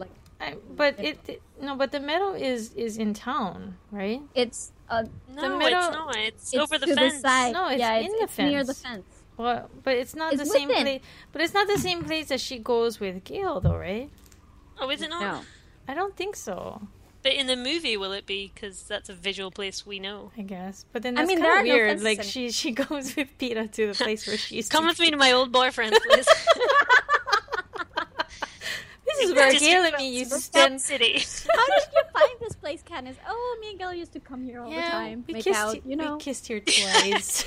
Speaker 1: the meadow is in town, right?
Speaker 3: It's
Speaker 2: the meadow. It's not. It's over the fence.
Speaker 3: The side.
Speaker 1: No, it's in the fence.
Speaker 3: Near the fence.
Speaker 1: Well, but it's not the same place. But it's not the same place that she goes with Gale, though, right?
Speaker 2: Oh, is it not?
Speaker 3: No.
Speaker 1: I don't think so.
Speaker 2: But in the movie, will it be? Because that's a visual place we know.
Speaker 1: I guess. But then that's kind of weird. No, like, she goes with Peeta to the place where she used to
Speaker 2: Come with me to my old boyfriend's place.
Speaker 1: This is where Gale and me used to spend.
Speaker 2: City.
Speaker 3: How did you find this place, Candace? Oh, me and Gale used to come here all the time.
Speaker 1: We kissed here twice.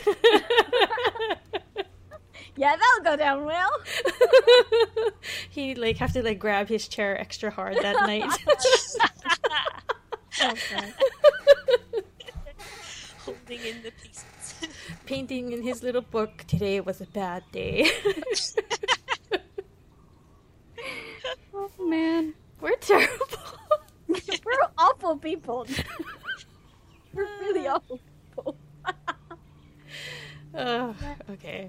Speaker 3: Yeah, that'll go down well.
Speaker 1: He like have to like grab his chair extra hard that night.
Speaker 3: Okay.
Speaker 2: Holding in the pieces.
Speaker 1: Painting in his little book. Today was a bad day.
Speaker 3: Oh man,
Speaker 1: we're terrible.
Speaker 3: We're awful people. We're really awful people.
Speaker 1: Okay.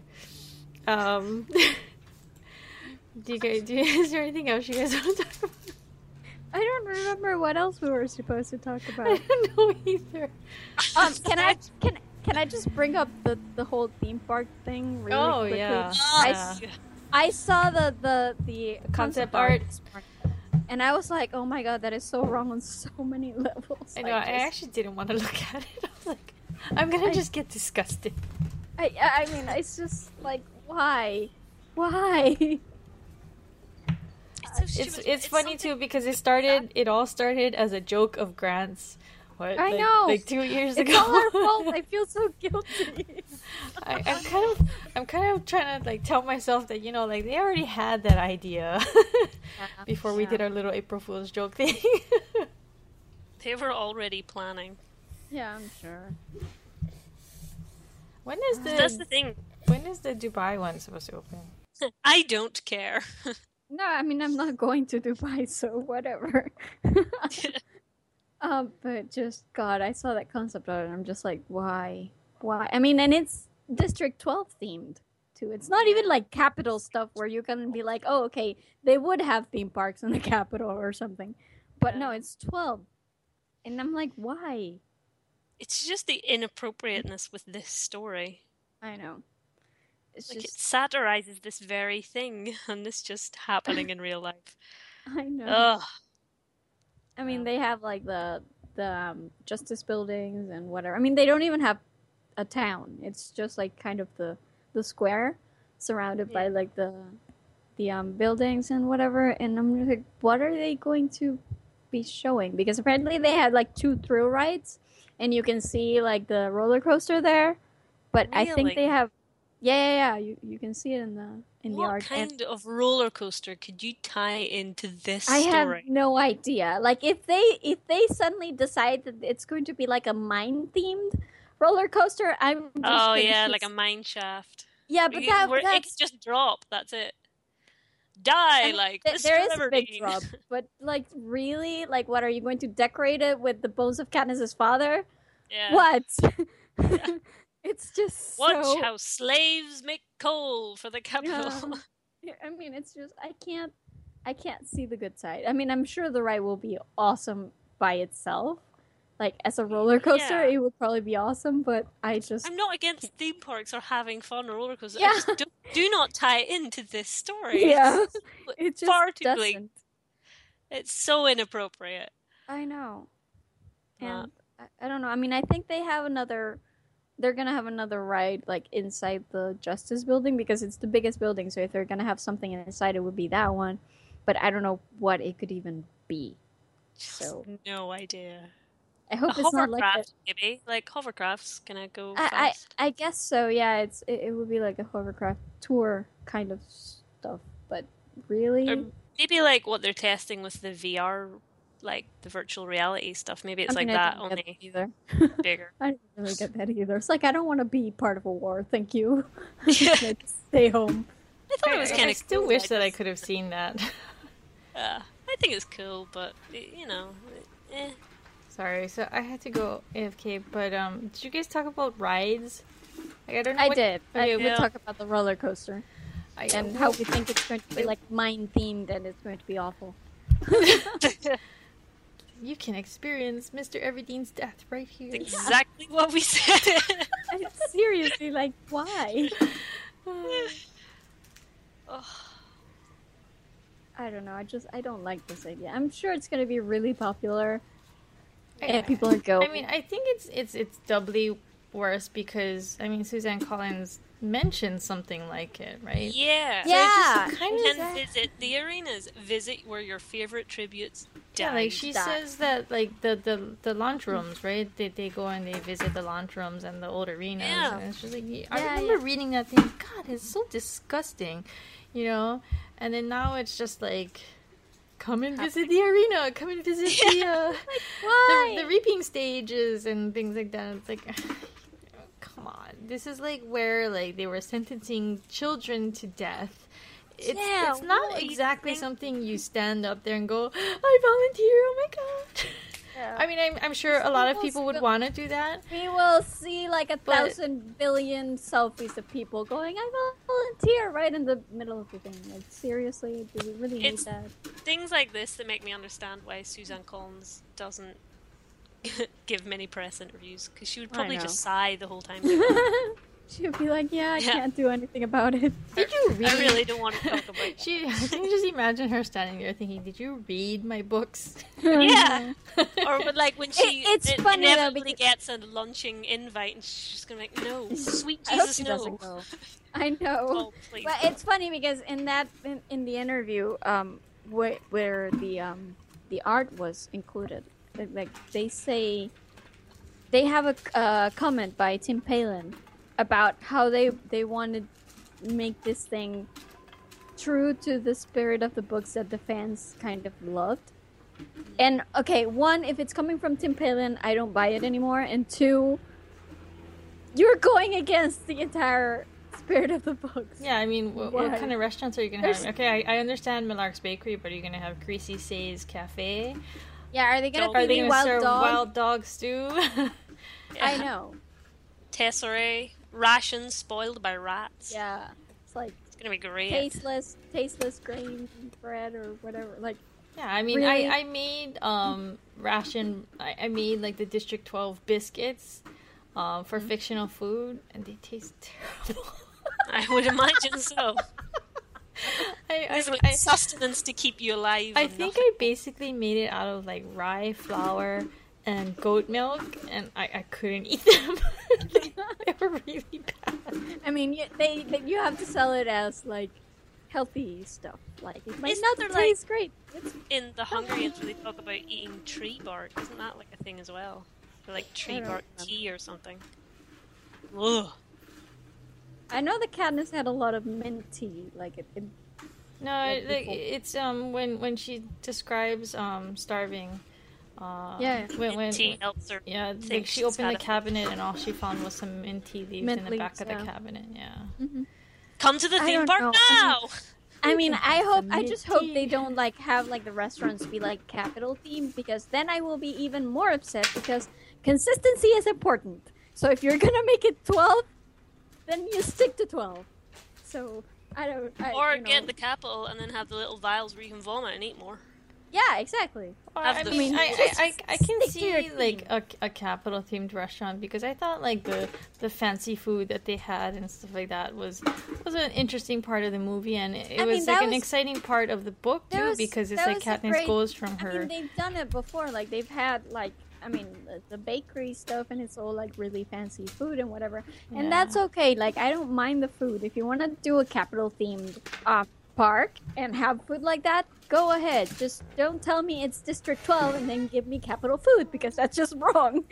Speaker 1: Is there anything else you guys want to talk about?
Speaker 3: I don't remember what else we were supposed to talk about.
Speaker 1: I don't know either.
Speaker 3: Can I just bring up the whole theme park thing really quickly?
Speaker 1: Yeah.
Speaker 3: I saw the
Speaker 1: concept art
Speaker 3: this morning, and I was like, oh my god, that is so wrong on so many levels.
Speaker 1: I know. I actually didn't want to look at it. I was like, I'm gonna just get disgusted.
Speaker 3: I mean, it's just like, why?
Speaker 1: It's funny too because it all started as a joke of Grant's.
Speaker 3: I know.
Speaker 1: Like 2 years ago.
Speaker 3: It's all our fault. I feel so guilty.
Speaker 1: I'm kind of trying to like tell myself that like they already had that idea before we did our little April Fool's joke thing.
Speaker 2: They were already planning.
Speaker 3: Yeah, I'm sure.
Speaker 1: That's the thing. When is the Dubai one supposed to open?
Speaker 2: I don't care.
Speaker 3: No, I mean, I'm not going to Dubai, so whatever. But just, God, I saw that concept art and I'm just like, why? Why? I mean, and it's District 12 themed, too. It's not even like capital stuff where you can be like, oh, okay, they would have theme parks in the capital or something. But no, it's 12. And I'm like, why?
Speaker 2: It's just the inappropriateness with this story.
Speaker 3: I know.
Speaker 2: It's like just... it satirizes this very thing, and it's just happening in real life.
Speaker 3: I know.
Speaker 2: Ugh.
Speaker 3: I mean, they have like the justice buildings and whatever. I mean, they don't even have a town. It's just like kind of the square surrounded by like the buildings and whatever. And I'm just like, what are they going to be showing? Because apparently they had like 2 thrill rides, and you can see like the roller coaster there. But really? I think they have. Yeah. You can see it in the art.
Speaker 2: What kind of roller coaster could you tie into this
Speaker 3: story?
Speaker 2: I
Speaker 3: have no idea. Like if they suddenly decide that it's going to be like a mine themed roller coaster, I'm just
Speaker 2: like a mine shaft.
Speaker 3: Yeah, but
Speaker 2: it can just drop. That's it. Die
Speaker 3: there is a big drop, but like really, like what are you going to decorate it with the bones of Katniss's father?
Speaker 2: Yeah.
Speaker 3: What? Yeah. It's just
Speaker 2: watch how slaves make coal for the capital.
Speaker 3: Yeah. I mean, it's just I can't see the good side. I mean, I'm sure the ride will be awesome by itself. Like as a roller coaster, it would probably be awesome. But I'm
Speaker 2: not against theme parks or having fun or roller coasters. I just do not tie it into this story.
Speaker 3: Yeah,
Speaker 2: it's just far too blatant. It's so inappropriate.
Speaker 3: I know, and I don't know. I mean, I think they have another. They're gonna have another ride like inside the Justice Building because it's the biggest building. So if they're gonna have something inside, it would be that one. But I don't know what it could even be. So
Speaker 2: no idea.
Speaker 3: I hope it's not like
Speaker 2: maybe like hovercraft's gonna go fast.
Speaker 3: I guess so. Yeah, it would be like a hovercraft tour kind of stuff. But really,
Speaker 2: or maybe like what they're testing with the VR. Like the virtual reality stuff. Maybe it's like that, only
Speaker 3: either.
Speaker 2: bigger.
Speaker 3: I didn't really get that either. It's like, I don't want to be part of a war. Thank you. Stay home.
Speaker 2: I thought it was kind of
Speaker 1: still cool, wish that I could have seen that.
Speaker 2: I think it's cool, but, you know,
Speaker 1: Sorry, so I had to go AFK, but did you guys talk about rides? Like, I don't know.
Speaker 3: I did. Okay, we talked about the roller coaster. And how we think it's going to be like mine-themed and it's going to be awful.
Speaker 1: You can experience Mr. Everdean's death right here.
Speaker 2: That's exactly what we said.
Speaker 3: Seriously, like, why? I don't know. I don't like this idea. I'm sure it's going to be really popular. And people are going.
Speaker 1: I mean, I think it's doubly worse because, I mean, Suzanne Collins mentioned something like it, right?
Speaker 2: Yeah.
Speaker 3: So yeah.
Speaker 2: Can visit the arenas. Visit where your favorite tributes died.
Speaker 1: Yeah, like she says that like the launch rooms, right? They go and they visit the launch rooms and the old arenas.
Speaker 2: Yeah.
Speaker 1: And it's just like I remember reading that thing. God, it's so disgusting, you know. And then now it's just like, come and visit the arena. Come and visit the reaping stages and things like that. It's like, come on. This is like where like they were sentencing children to death. It's not exactly something you stand up there and go, I volunteer, oh my god. Yeah. I mean, I'm sure a lot of people would want to do that.
Speaker 3: We will see like 1,000 billion selfies of people going, I volunteer, right in the middle of the thing. Like, seriously, do we really need that?
Speaker 2: Things like this that make me understand why Suzanne Collins doesn't give many press interviews, because she would probably just sigh the whole time.
Speaker 3: She would be like, I can't do anything about it.
Speaker 1: Did you read?
Speaker 2: I really don't want to talk about it.
Speaker 1: Can you just imagine her standing there thinking, did you read my books?
Speaker 2: Yeah. Or like when she
Speaker 3: funny
Speaker 2: inevitably gets a lunching invite and she's just going to be like, no, sweet Jesus, no.
Speaker 3: I know.
Speaker 2: Oh, please.
Speaker 3: But it's funny because in the interview where the art was included, like they say, they have a comment by Tim Palin about how they wanted to make this thing true to the spirit of the books that the fans kind of loved. And okay, one, if it's coming from Tim Palin, I don't buy it anymore. And two, you're going against the entire spirit of the books.
Speaker 1: Yeah, I mean, what kind of restaurants are you gonna have? Okay, I understand Millark's Bakery, but are you gonna have Greasy Say's Cafe?
Speaker 3: Yeah, are they gonna
Speaker 1: serve wild dog stew?
Speaker 3: I know.
Speaker 2: Tesserae, rations spoiled by rats.
Speaker 3: Yeah, it's like
Speaker 2: it's gonna be great.
Speaker 3: Tasteless grain bread or whatever. Like,
Speaker 1: yeah, I mean, really? I made ration. I made like the District 12 biscuits for fictional food, and they taste terrible.
Speaker 2: I would imagine so. It's like sustenance to keep you alive.
Speaker 1: I think I basically made it out of like rye flour and goat milk, and I couldn't eat them. They were really bad.
Speaker 3: I mean, you have to sell it as like healthy stuff. Like it might not taste great.
Speaker 2: In the Hunger Games, where they talk about eating tree bark, isn't that like a thing as well? Or like tree bark tea or something. Ugh.
Speaker 3: I know the Katniss had a lot of mint tea, like it.
Speaker 1: It's when she describes starving. When
Speaker 2: tea helps her.
Speaker 1: Yeah, like she opened the cabinet and all she found was some mint tea leaves in the back of the cabinet. Yeah.
Speaker 3: Mm-hmm.
Speaker 2: Come to the theme park now.
Speaker 3: I mean, I just hope they don't like have like the restaurants be like capital themed, because then I will be even more upset, because consistency is important. So if you're gonna make it 12, then you stick to 12. So
Speaker 2: get the capital and then have the little vials where you can vomit and eat more.
Speaker 3: Yeah, exactly.
Speaker 1: I can see like a capital themed restaurant, because I thought like the fancy food that they had and stuff like that was an interesting part of the movie, and it was like an exciting part of the book too, because it's like Katniss goes from her.
Speaker 3: I mean, they've done it before. Like they've had like, I mean, the bakery stuff, and it's all like really fancy food and whatever, and that's okay. Like I don't mind the food. If you want to do a capital themed park and have food like that, go ahead. Just don't tell me it's District 12 and then give me capital food, because that's just wrong.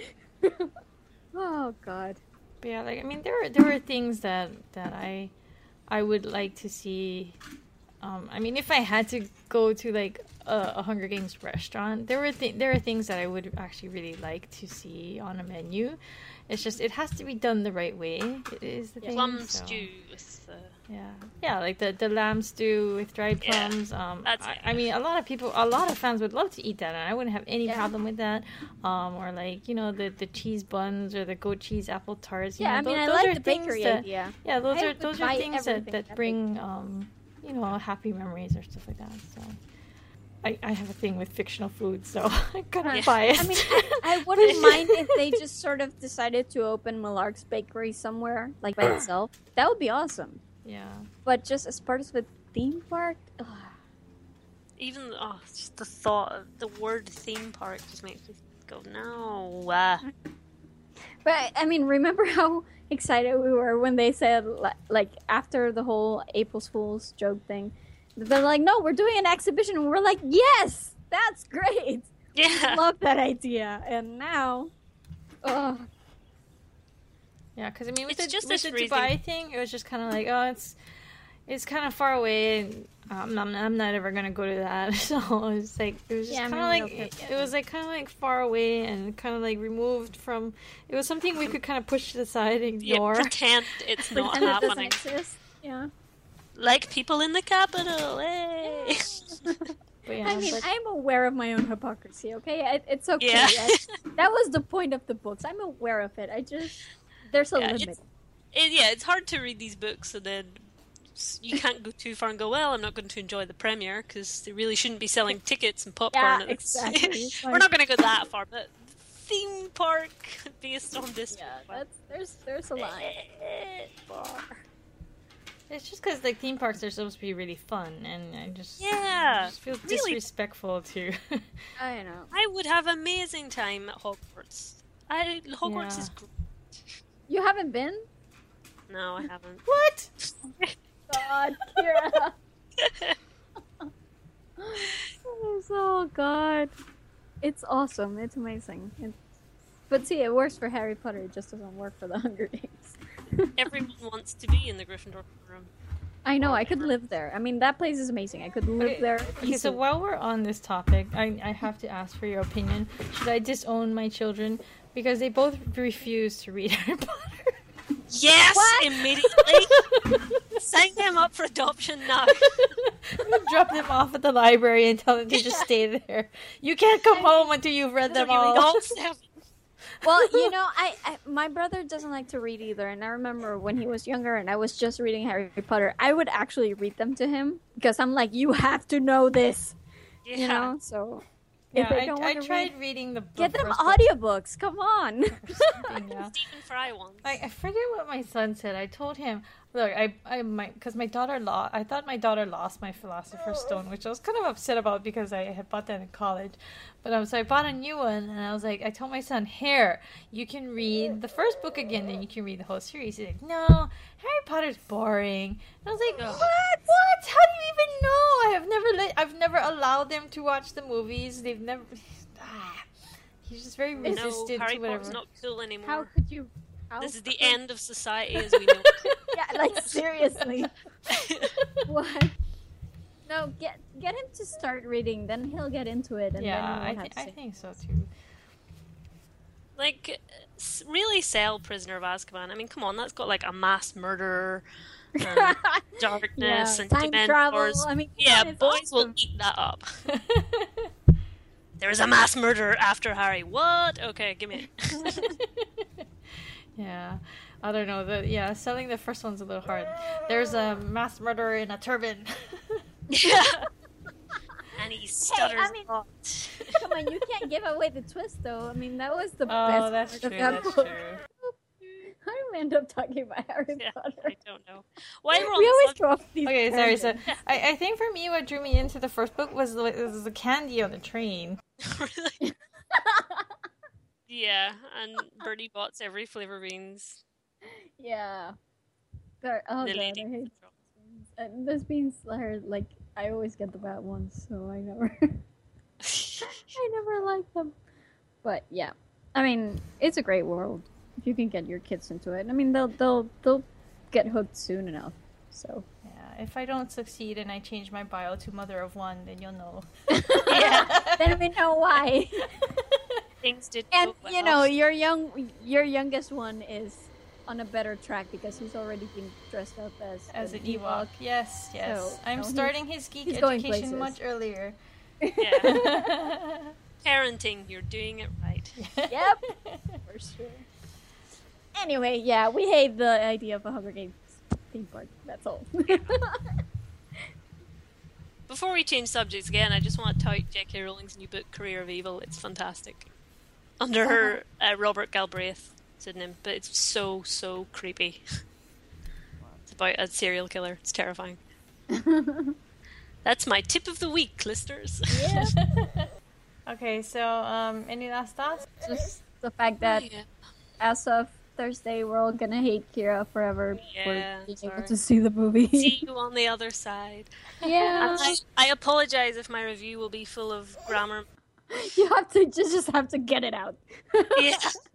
Speaker 3: Oh God.
Speaker 1: But yeah, like I mean, there were things that I would like to see. I mean, if I had to go to like a Hunger Games restaurant, there are things that I would actually really like to see on a menu. It's just it has to be done the right way. It is the thing.
Speaker 2: Plum stew with
Speaker 1: like the lamb stew with dried plums. I mean, a lot of fans would love to eat that, and I wouldn't have any problem with that. Or like the cheese buns or the goat cheese apple tarts.
Speaker 3: I like the bakery idea.
Speaker 1: Yeah, those are things that bring happy memories or stuff like that. So. I have a thing with fictional food, so I'm kind of biased.
Speaker 3: I mean, I wouldn't mind if they just sort of decided to open Millark's Bakery somewhere, like by itself. That would be awesome.
Speaker 1: Yeah.
Speaker 3: But just as part of the theme park? Ugh.
Speaker 2: Even, just the thought of the word theme park just makes me go, no.
Speaker 3: But, I mean, remember how excited we were when they said, like, after the whole April Fool's joke thing, they're like, no, we're doing an exhibition. And we're like, yes, that's great.
Speaker 2: Yeah.
Speaker 3: Love that idea. And now,
Speaker 1: yeah, because I mean, with the Dubai thing, it was just kind of like, it's kind of far away, and I'm not ever gonna go to that. So it was just kind of like it was like kind of like far away and kind of like removed from. It was something we could kind of push to the side and ignore.
Speaker 2: Yeah, pretend it's not happening.
Speaker 3: Yeah.
Speaker 2: Like people in the capital, hey!
Speaker 3: I mean, I'm aware of my own hypocrisy, okay? It's okay. Yeah. That was the point of the books. I'm aware of it. There's a limit.
Speaker 2: It's hard to read these books and then you can't go too far and go, well, I'm not going to enjoy the premiere, because they really shouldn't be selling tickets and popcorn.
Speaker 3: Yeah, exactly.
Speaker 2: We're not going to go that far, but theme park based on this.
Speaker 3: Yeah, there's a line.
Speaker 1: It's just because like theme parks are supposed to be really fun, and I just feel really disrespectful to.
Speaker 3: I know.
Speaker 2: I would have amazing time at Hogwarts. Hogwarts is great.
Speaker 3: You haven't been?
Speaker 2: No, I haven't.
Speaker 1: What?
Speaker 3: God, Kira. Oh God, it's awesome. It's amazing. But see, it works for Harry Potter. It just doesn't work for the Hunger Games.
Speaker 2: Everyone wants to be in the Gryffindor room.
Speaker 3: I know, I could live there. I mean, that place is amazing. I could live there.
Speaker 1: Okay, so while we're on this topic, I have to ask for your opinion. Should I disown my children? Because they both refuse to read Harry Potter.
Speaker 2: Yes, what? Immediately. Sign them up for adoption now.
Speaker 1: Drop them off at the library and tell them to just stay there. You can't come home until you've read them all.
Speaker 3: Well, my brother doesn't like to read either, and I remember when he was younger and I was just reading Harry Potter, I would actually read them to him because I'm like, you have to know this, so...
Speaker 1: Yeah, I tried reading the book.
Speaker 3: Get them audiobooks. Come on.
Speaker 2: Stephen Fry ones.
Speaker 1: I forget what my son said. I told him, look, because my daughter I thought my daughter lost my Philosopher's Stone, which I was kind of upset about because I had bought that in college. But so I bought a new one, and I was like, I told my son, here, you can read the first book again, then you can read the whole series. He's like, no, Harry Potter's boring. And I was like, what? How do you even know? I've never allowed them to watch the movies. They've never. He's just very resistant
Speaker 2: Harry
Speaker 1: to whatever.
Speaker 2: Potter's not cool anymore.
Speaker 3: How could you?
Speaker 2: This is the end of society as we know it.
Speaker 3: Yeah, like seriously. What? No, get him to start reading, then he'll get into it, and then
Speaker 1: I think so too.
Speaker 2: Like, really sell Prisoner of Azkaban. I mean, come on, that's got like a mass murderer, and darkness, and
Speaker 3: time travel. I mean,
Speaker 2: boys will eat that up. There is a mass murderer after Harry. What? Okay, give me it.
Speaker 1: Yeah, I don't know. Selling the first one's a little hard. There's a mass murderer in a turban.
Speaker 2: Yeah. And he stutters a lot.
Speaker 3: Come on, you can't give away the twist, though. I mean, that was the best
Speaker 1: part that's true.
Speaker 3: How do we end up talking about Harry Potter?
Speaker 2: I don't know. Why
Speaker 3: we always go off these.
Speaker 1: Okay, sorry. So I think for me, what drew me into the first book was the candy on the train.
Speaker 2: Really? Yeah, and Bertie bots every flavor beans.
Speaker 3: Yeah. Oh god, I hate beans. Those beans are like, I always get the bad ones, so I never like them. But yeah, I mean, it's a great world if you can get your kids into it. I mean, they'll get hooked soon enough. So
Speaker 1: yeah, if I don't succeed and I change my bio to mother of one, then you'll know.
Speaker 3: Yeah, then we know why.
Speaker 2: Things did.
Speaker 3: And your youngest one is on a better track because he's already been dressed up as an Ewok.
Speaker 1: Yes.
Speaker 3: So,
Speaker 1: I'm starting his geek education much earlier.
Speaker 2: Yeah. Parenting, you're doing it right.
Speaker 3: Yep, for sure. Anyway, yeah, we hate the idea of a Hunger Games theme park. That's all.
Speaker 2: Before we change subjects again, I just want to tout J.K. Rowling's new book, Career of Evil. It's fantastic. Under her Robert Galbraith pseudonym, but it's so creepy. It's about a serial killer. It's terrifying. That's my tip of the week, listeners.
Speaker 3: Yeah.
Speaker 1: Okay, so any last thoughts?
Speaker 3: Just the fact that as of Thursday, we're all gonna hate Kira forever for being able to see the movie.
Speaker 2: See you on the other side.
Speaker 3: Yeah.
Speaker 2: I apologize if my review will be full of grammar.
Speaker 3: You have to just have to get it out.
Speaker 2: Yeah.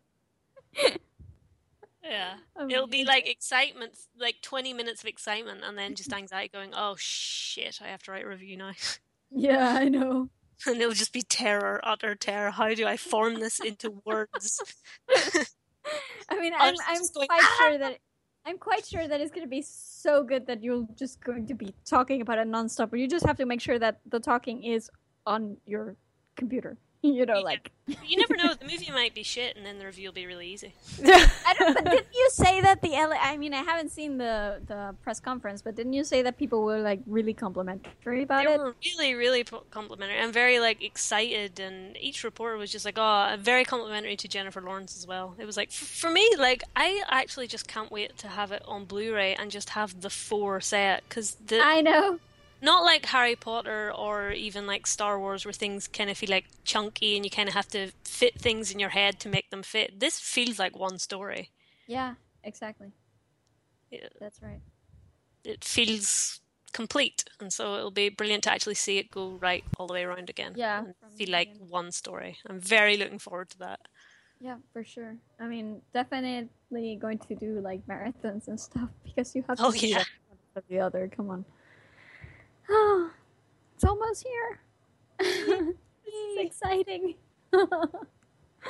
Speaker 2: Yeah. It'll be like excitement, like 20 minutes of excitement, and then just anxiety going, oh shit, I have to write a review now.
Speaker 3: Yeah, I know.
Speaker 2: And it'll just be terror, utter terror. How do I form this into words?
Speaker 3: I mean, I'm quite sure that it's going to be so good that you're just going to be talking about it nonstop. But you just have to make sure that the talking is on your computer. You
Speaker 2: never know. The movie might be shit, and then the review will be really easy.
Speaker 3: But didn't you say that I mean, I haven't seen the press conference, but didn't you say that people were like really complimentary about it?
Speaker 2: They were really, really complimentary and very like excited, and each reporter was just like, "Oh, very complimentary to Jennifer Lawrence as well." It was like, for me, like I actually just can't wait to have it on Blu-ray and just have the 4 set because
Speaker 3: I know.
Speaker 2: Not like Harry Potter or even like Star Wars where things kind of feel like chunky and you kind of have to fit things in your head to make them fit. This feels like one story.
Speaker 3: Yeah, exactly.
Speaker 2: Yeah.
Speaker 3: That's right.
Speaker 2: It feels complete, and so it'll be brilliant to actually see it go right all the way around again.
Speaker 3: Yeah.
Speaker 2: And feel like one story. I'm very looking forward to that.
Speaker 3: Yeah, for sure. I mean, definitely going to do like marathons and stuff because you have to see one of the other. Come on. Oh, it's almost here. This is exciting.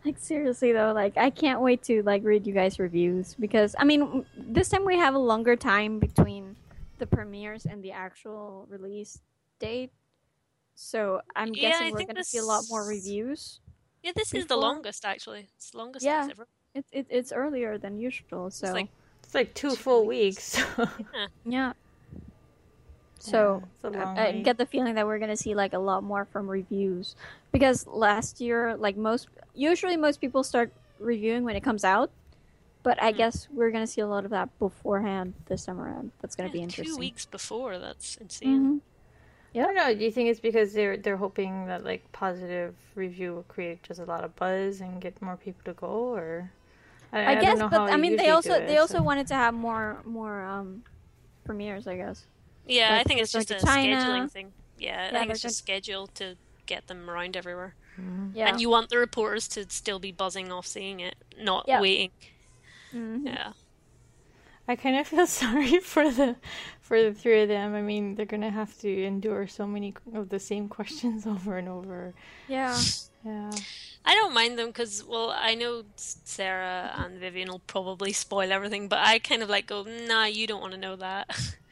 Speaker 3: Like, seriously though, like, I can't wait to like read you guys' reviews, because I mean, this time we have a longer time between the premieres and the actual release date, so I'm guessing we're gonna see a lot more reviews.
Speaker 2: Yeah, this is the longest, actually. It's the longest
Speaker 3: Yeah,
Speaker 2: ever.
Speaker 3: It's earlier than usual, so
Speaker 1: it's like 2 full weeks.
Speaker 3: Yeah. So I get the feeling that we're gonna see like a lot more from reviews, because last year, like usually most people start reviewing when it comes out, but I guess we're gonna see a lot of that beforehand this time around. That's gonna be interesting.
Speaker 2: 2 weeks before, that's insane.
Speaker 1: Yeah. I don't know. Do you think it's because they're hoping that like positive review will create just a lot of buzz and get more people to go, or
Speaker 3: I guess, but I mean they also wanted to have more premieres, I guess.
Speaker 2: Yeah,
Speaker 3: like,
Speaker 2: I think it's just a scheduling thing. Yeah, I think it's just scheduled to get them around everywhere.
Speaker 3: Yeah.
Speaker 2: And you want the reporters to still be buzzing off seeing it, not waiting. Yeah.
Speaker 1: I kind of feel sorry for the 3 of them. I mean, they're gonna have to endure so many of the same questions over and over.
Speaker 3: Yeah.
Speaker 1: Yeah.
Speaker 2: I don't mind them because, well, I know Sarah and Vivian will probably spoil everything, but I kind of like go, nah, you don't want to know that.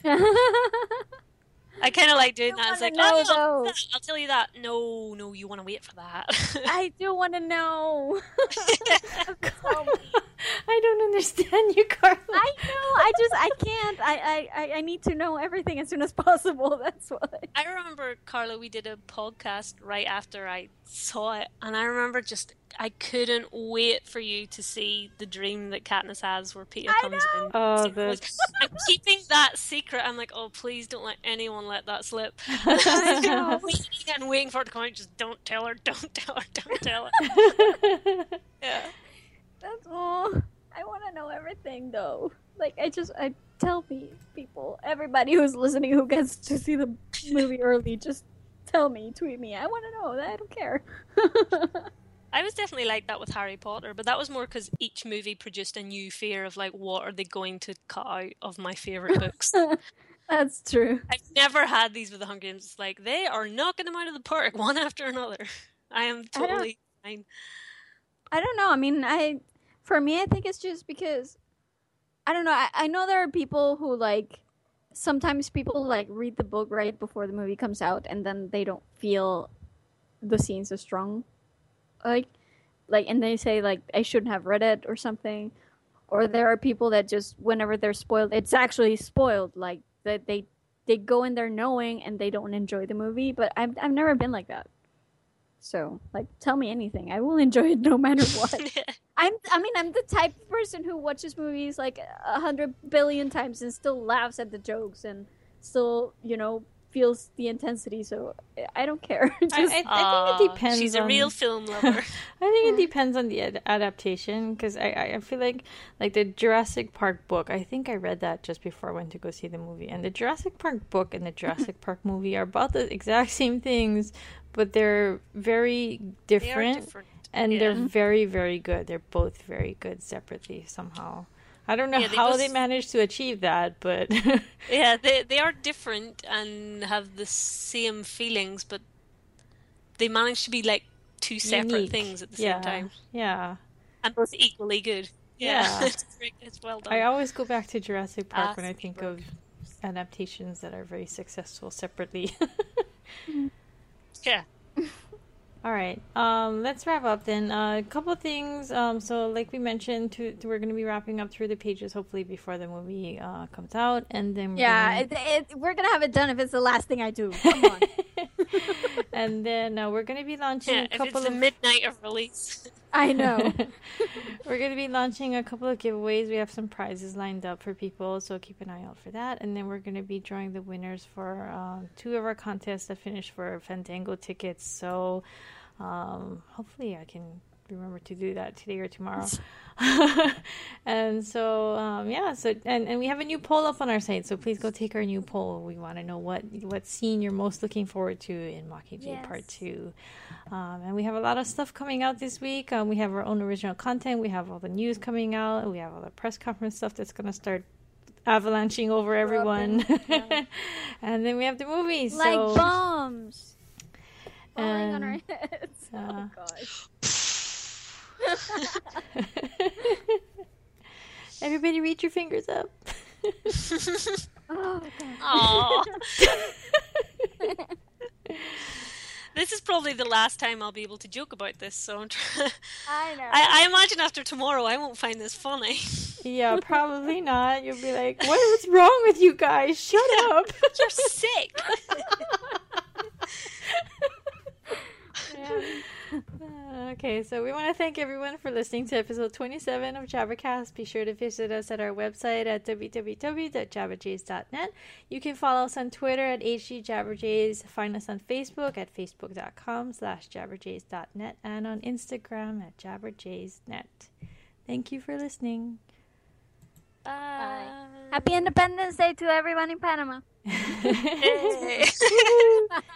Speaker 2: I kind of like doing that. It's like, I'll tell you that. No, you want to wait for that.
Speaker 3: I do want to know.
Speaker 1: I don't understand you, Carla.
Speaker 3: I know. I can't. I need to know everything as soon as possible. That's why.
Speaker 2: I remember, Carla, we did a podcast right after I saw it, and I remember I couldn't wait for you to see the dream that Katniss has where Peeta comes in.
Speaker 1: Oh,
Speaker 2: I'm keeping that secret. I'm like, oh, please don't let anyone let that slip.
Speaker 3: I know.
Speaker 2: waiting for it to come out. Just don't tell her. Yeah.
Speaker 3: That's all. I want to know everything, though. Like, I tell people, everybody who's listening who gets to see the movie early, just tell me, tweet me. I want to know. I don't care.
Speaker 2: I was definitely like that with Harry Potter, but that was more because each movie produced a new fear of, like, what are they going to cut out of my favourite books?
Speaker 3: That's true.
Speaker 2: I've never had these with the Hunger Games. It's like, they are knocking them out of the park, one after another. I am totally fine.
Speaker 3: I don't know. I mean, for me, I think it's just because, I don't know. I know there are people who, like, sometimes people, like, read the book right before the movie comes out, and then they don't feel the scenes as strong. Like, and they say, like, I shouldn't have read it or something. Or there are people that just, whenever they're spoiled, it's actually spoiled. Like, that they go in there knowing and they don't enjoy the movie. But I've never been like that. So, like, tell me anything. I will enjoy it no matter what. I'm the type of person who watches movies, like, 100 billion times and still laughs at the jokes and still, feels the intensity, so I don't care.
Speaker 1: I think it depends.
Speaker 2: She's a real film lover.
Speaker 1: I think it depends on the adaptation, because I feel like the Jurassic Park book, I think I read that just before I went to go see the movie, and the Jurassic Park book and the Jurassic Park movie are about the exact same things, but they're very different. And they're very, very good. They're both very good separately somehow. I don't know how they managed to achieve that, but...
Speaker 2: Yeah, they are different and have the same feelings, but they manage to be, like, two separate things at the same time.
Speaker 1: Yeah.
Speaker 2: And both equally good. Yeah. It's well done.
Speaker 1: I always go back to Jurassic Park when I think of adaptations that are very successful separately.
Speaker 2: Yeah.
Speaker 1: All right, let's wrap up then. A couple things. So, like we mentioned, we're going to be wrapping up Through the Pages hopefully before the movie comes out, and then
Speaker 3: we're going to have it done if it's the last thing I do. Come on.
Speaker 1: And then we're going to be launching a couple
Speaker 2: if it's the midnight of release.
Speaker 3: I know.
Speaker 1: We're going to be launching a couple of giveaways. We have some prizes lined up for people, so keep an eye out for that. And then we're going to be drawing the winners for 2 of our contests that finish for Fandango tickets. So hopefully I can remember to do that today or tomorrow. And so and we have a new poll up on our site, so please go take our new poll. We want to know what scene you're most looking forward to in Mockingjay Part 2. And we have a lot of stuff coming out this week. We have our own original content. We have all the news coming out. We have all the press conference stuff that's going to start avalanching over everyone. And then we have the movies.
Speaker 3: Like bombs falling on our heads. Oh, gosh.
Speaker 1: Everybody reach your fingers up.
Speaker 2: Oh, this is probably the last time I'll be able to joke about this, so
Speaker 3: I know.
Speaker 2: I imagine after tomorrow I won't find this funny.
Speaker 1: Yeah, probably not. You'll be like, what's wrong with you guys? Shut up.
Speaker 2: You're sick.
Speaker 1: Okay, so we want to thank everyone for listening to episode 27 of Jabbercast. Be sure to visit us at our website at www.jabberjays.net. You can follow us on Twitter at HGJabberjays. Find us on Facebook at facebook.com/jabberjays.net and on Instagram at jabberjaysnet. Thank you for listening.
Speaker 3: Bye. Happy Independence Day to everyone in Panama.
Speaker 2: Hey.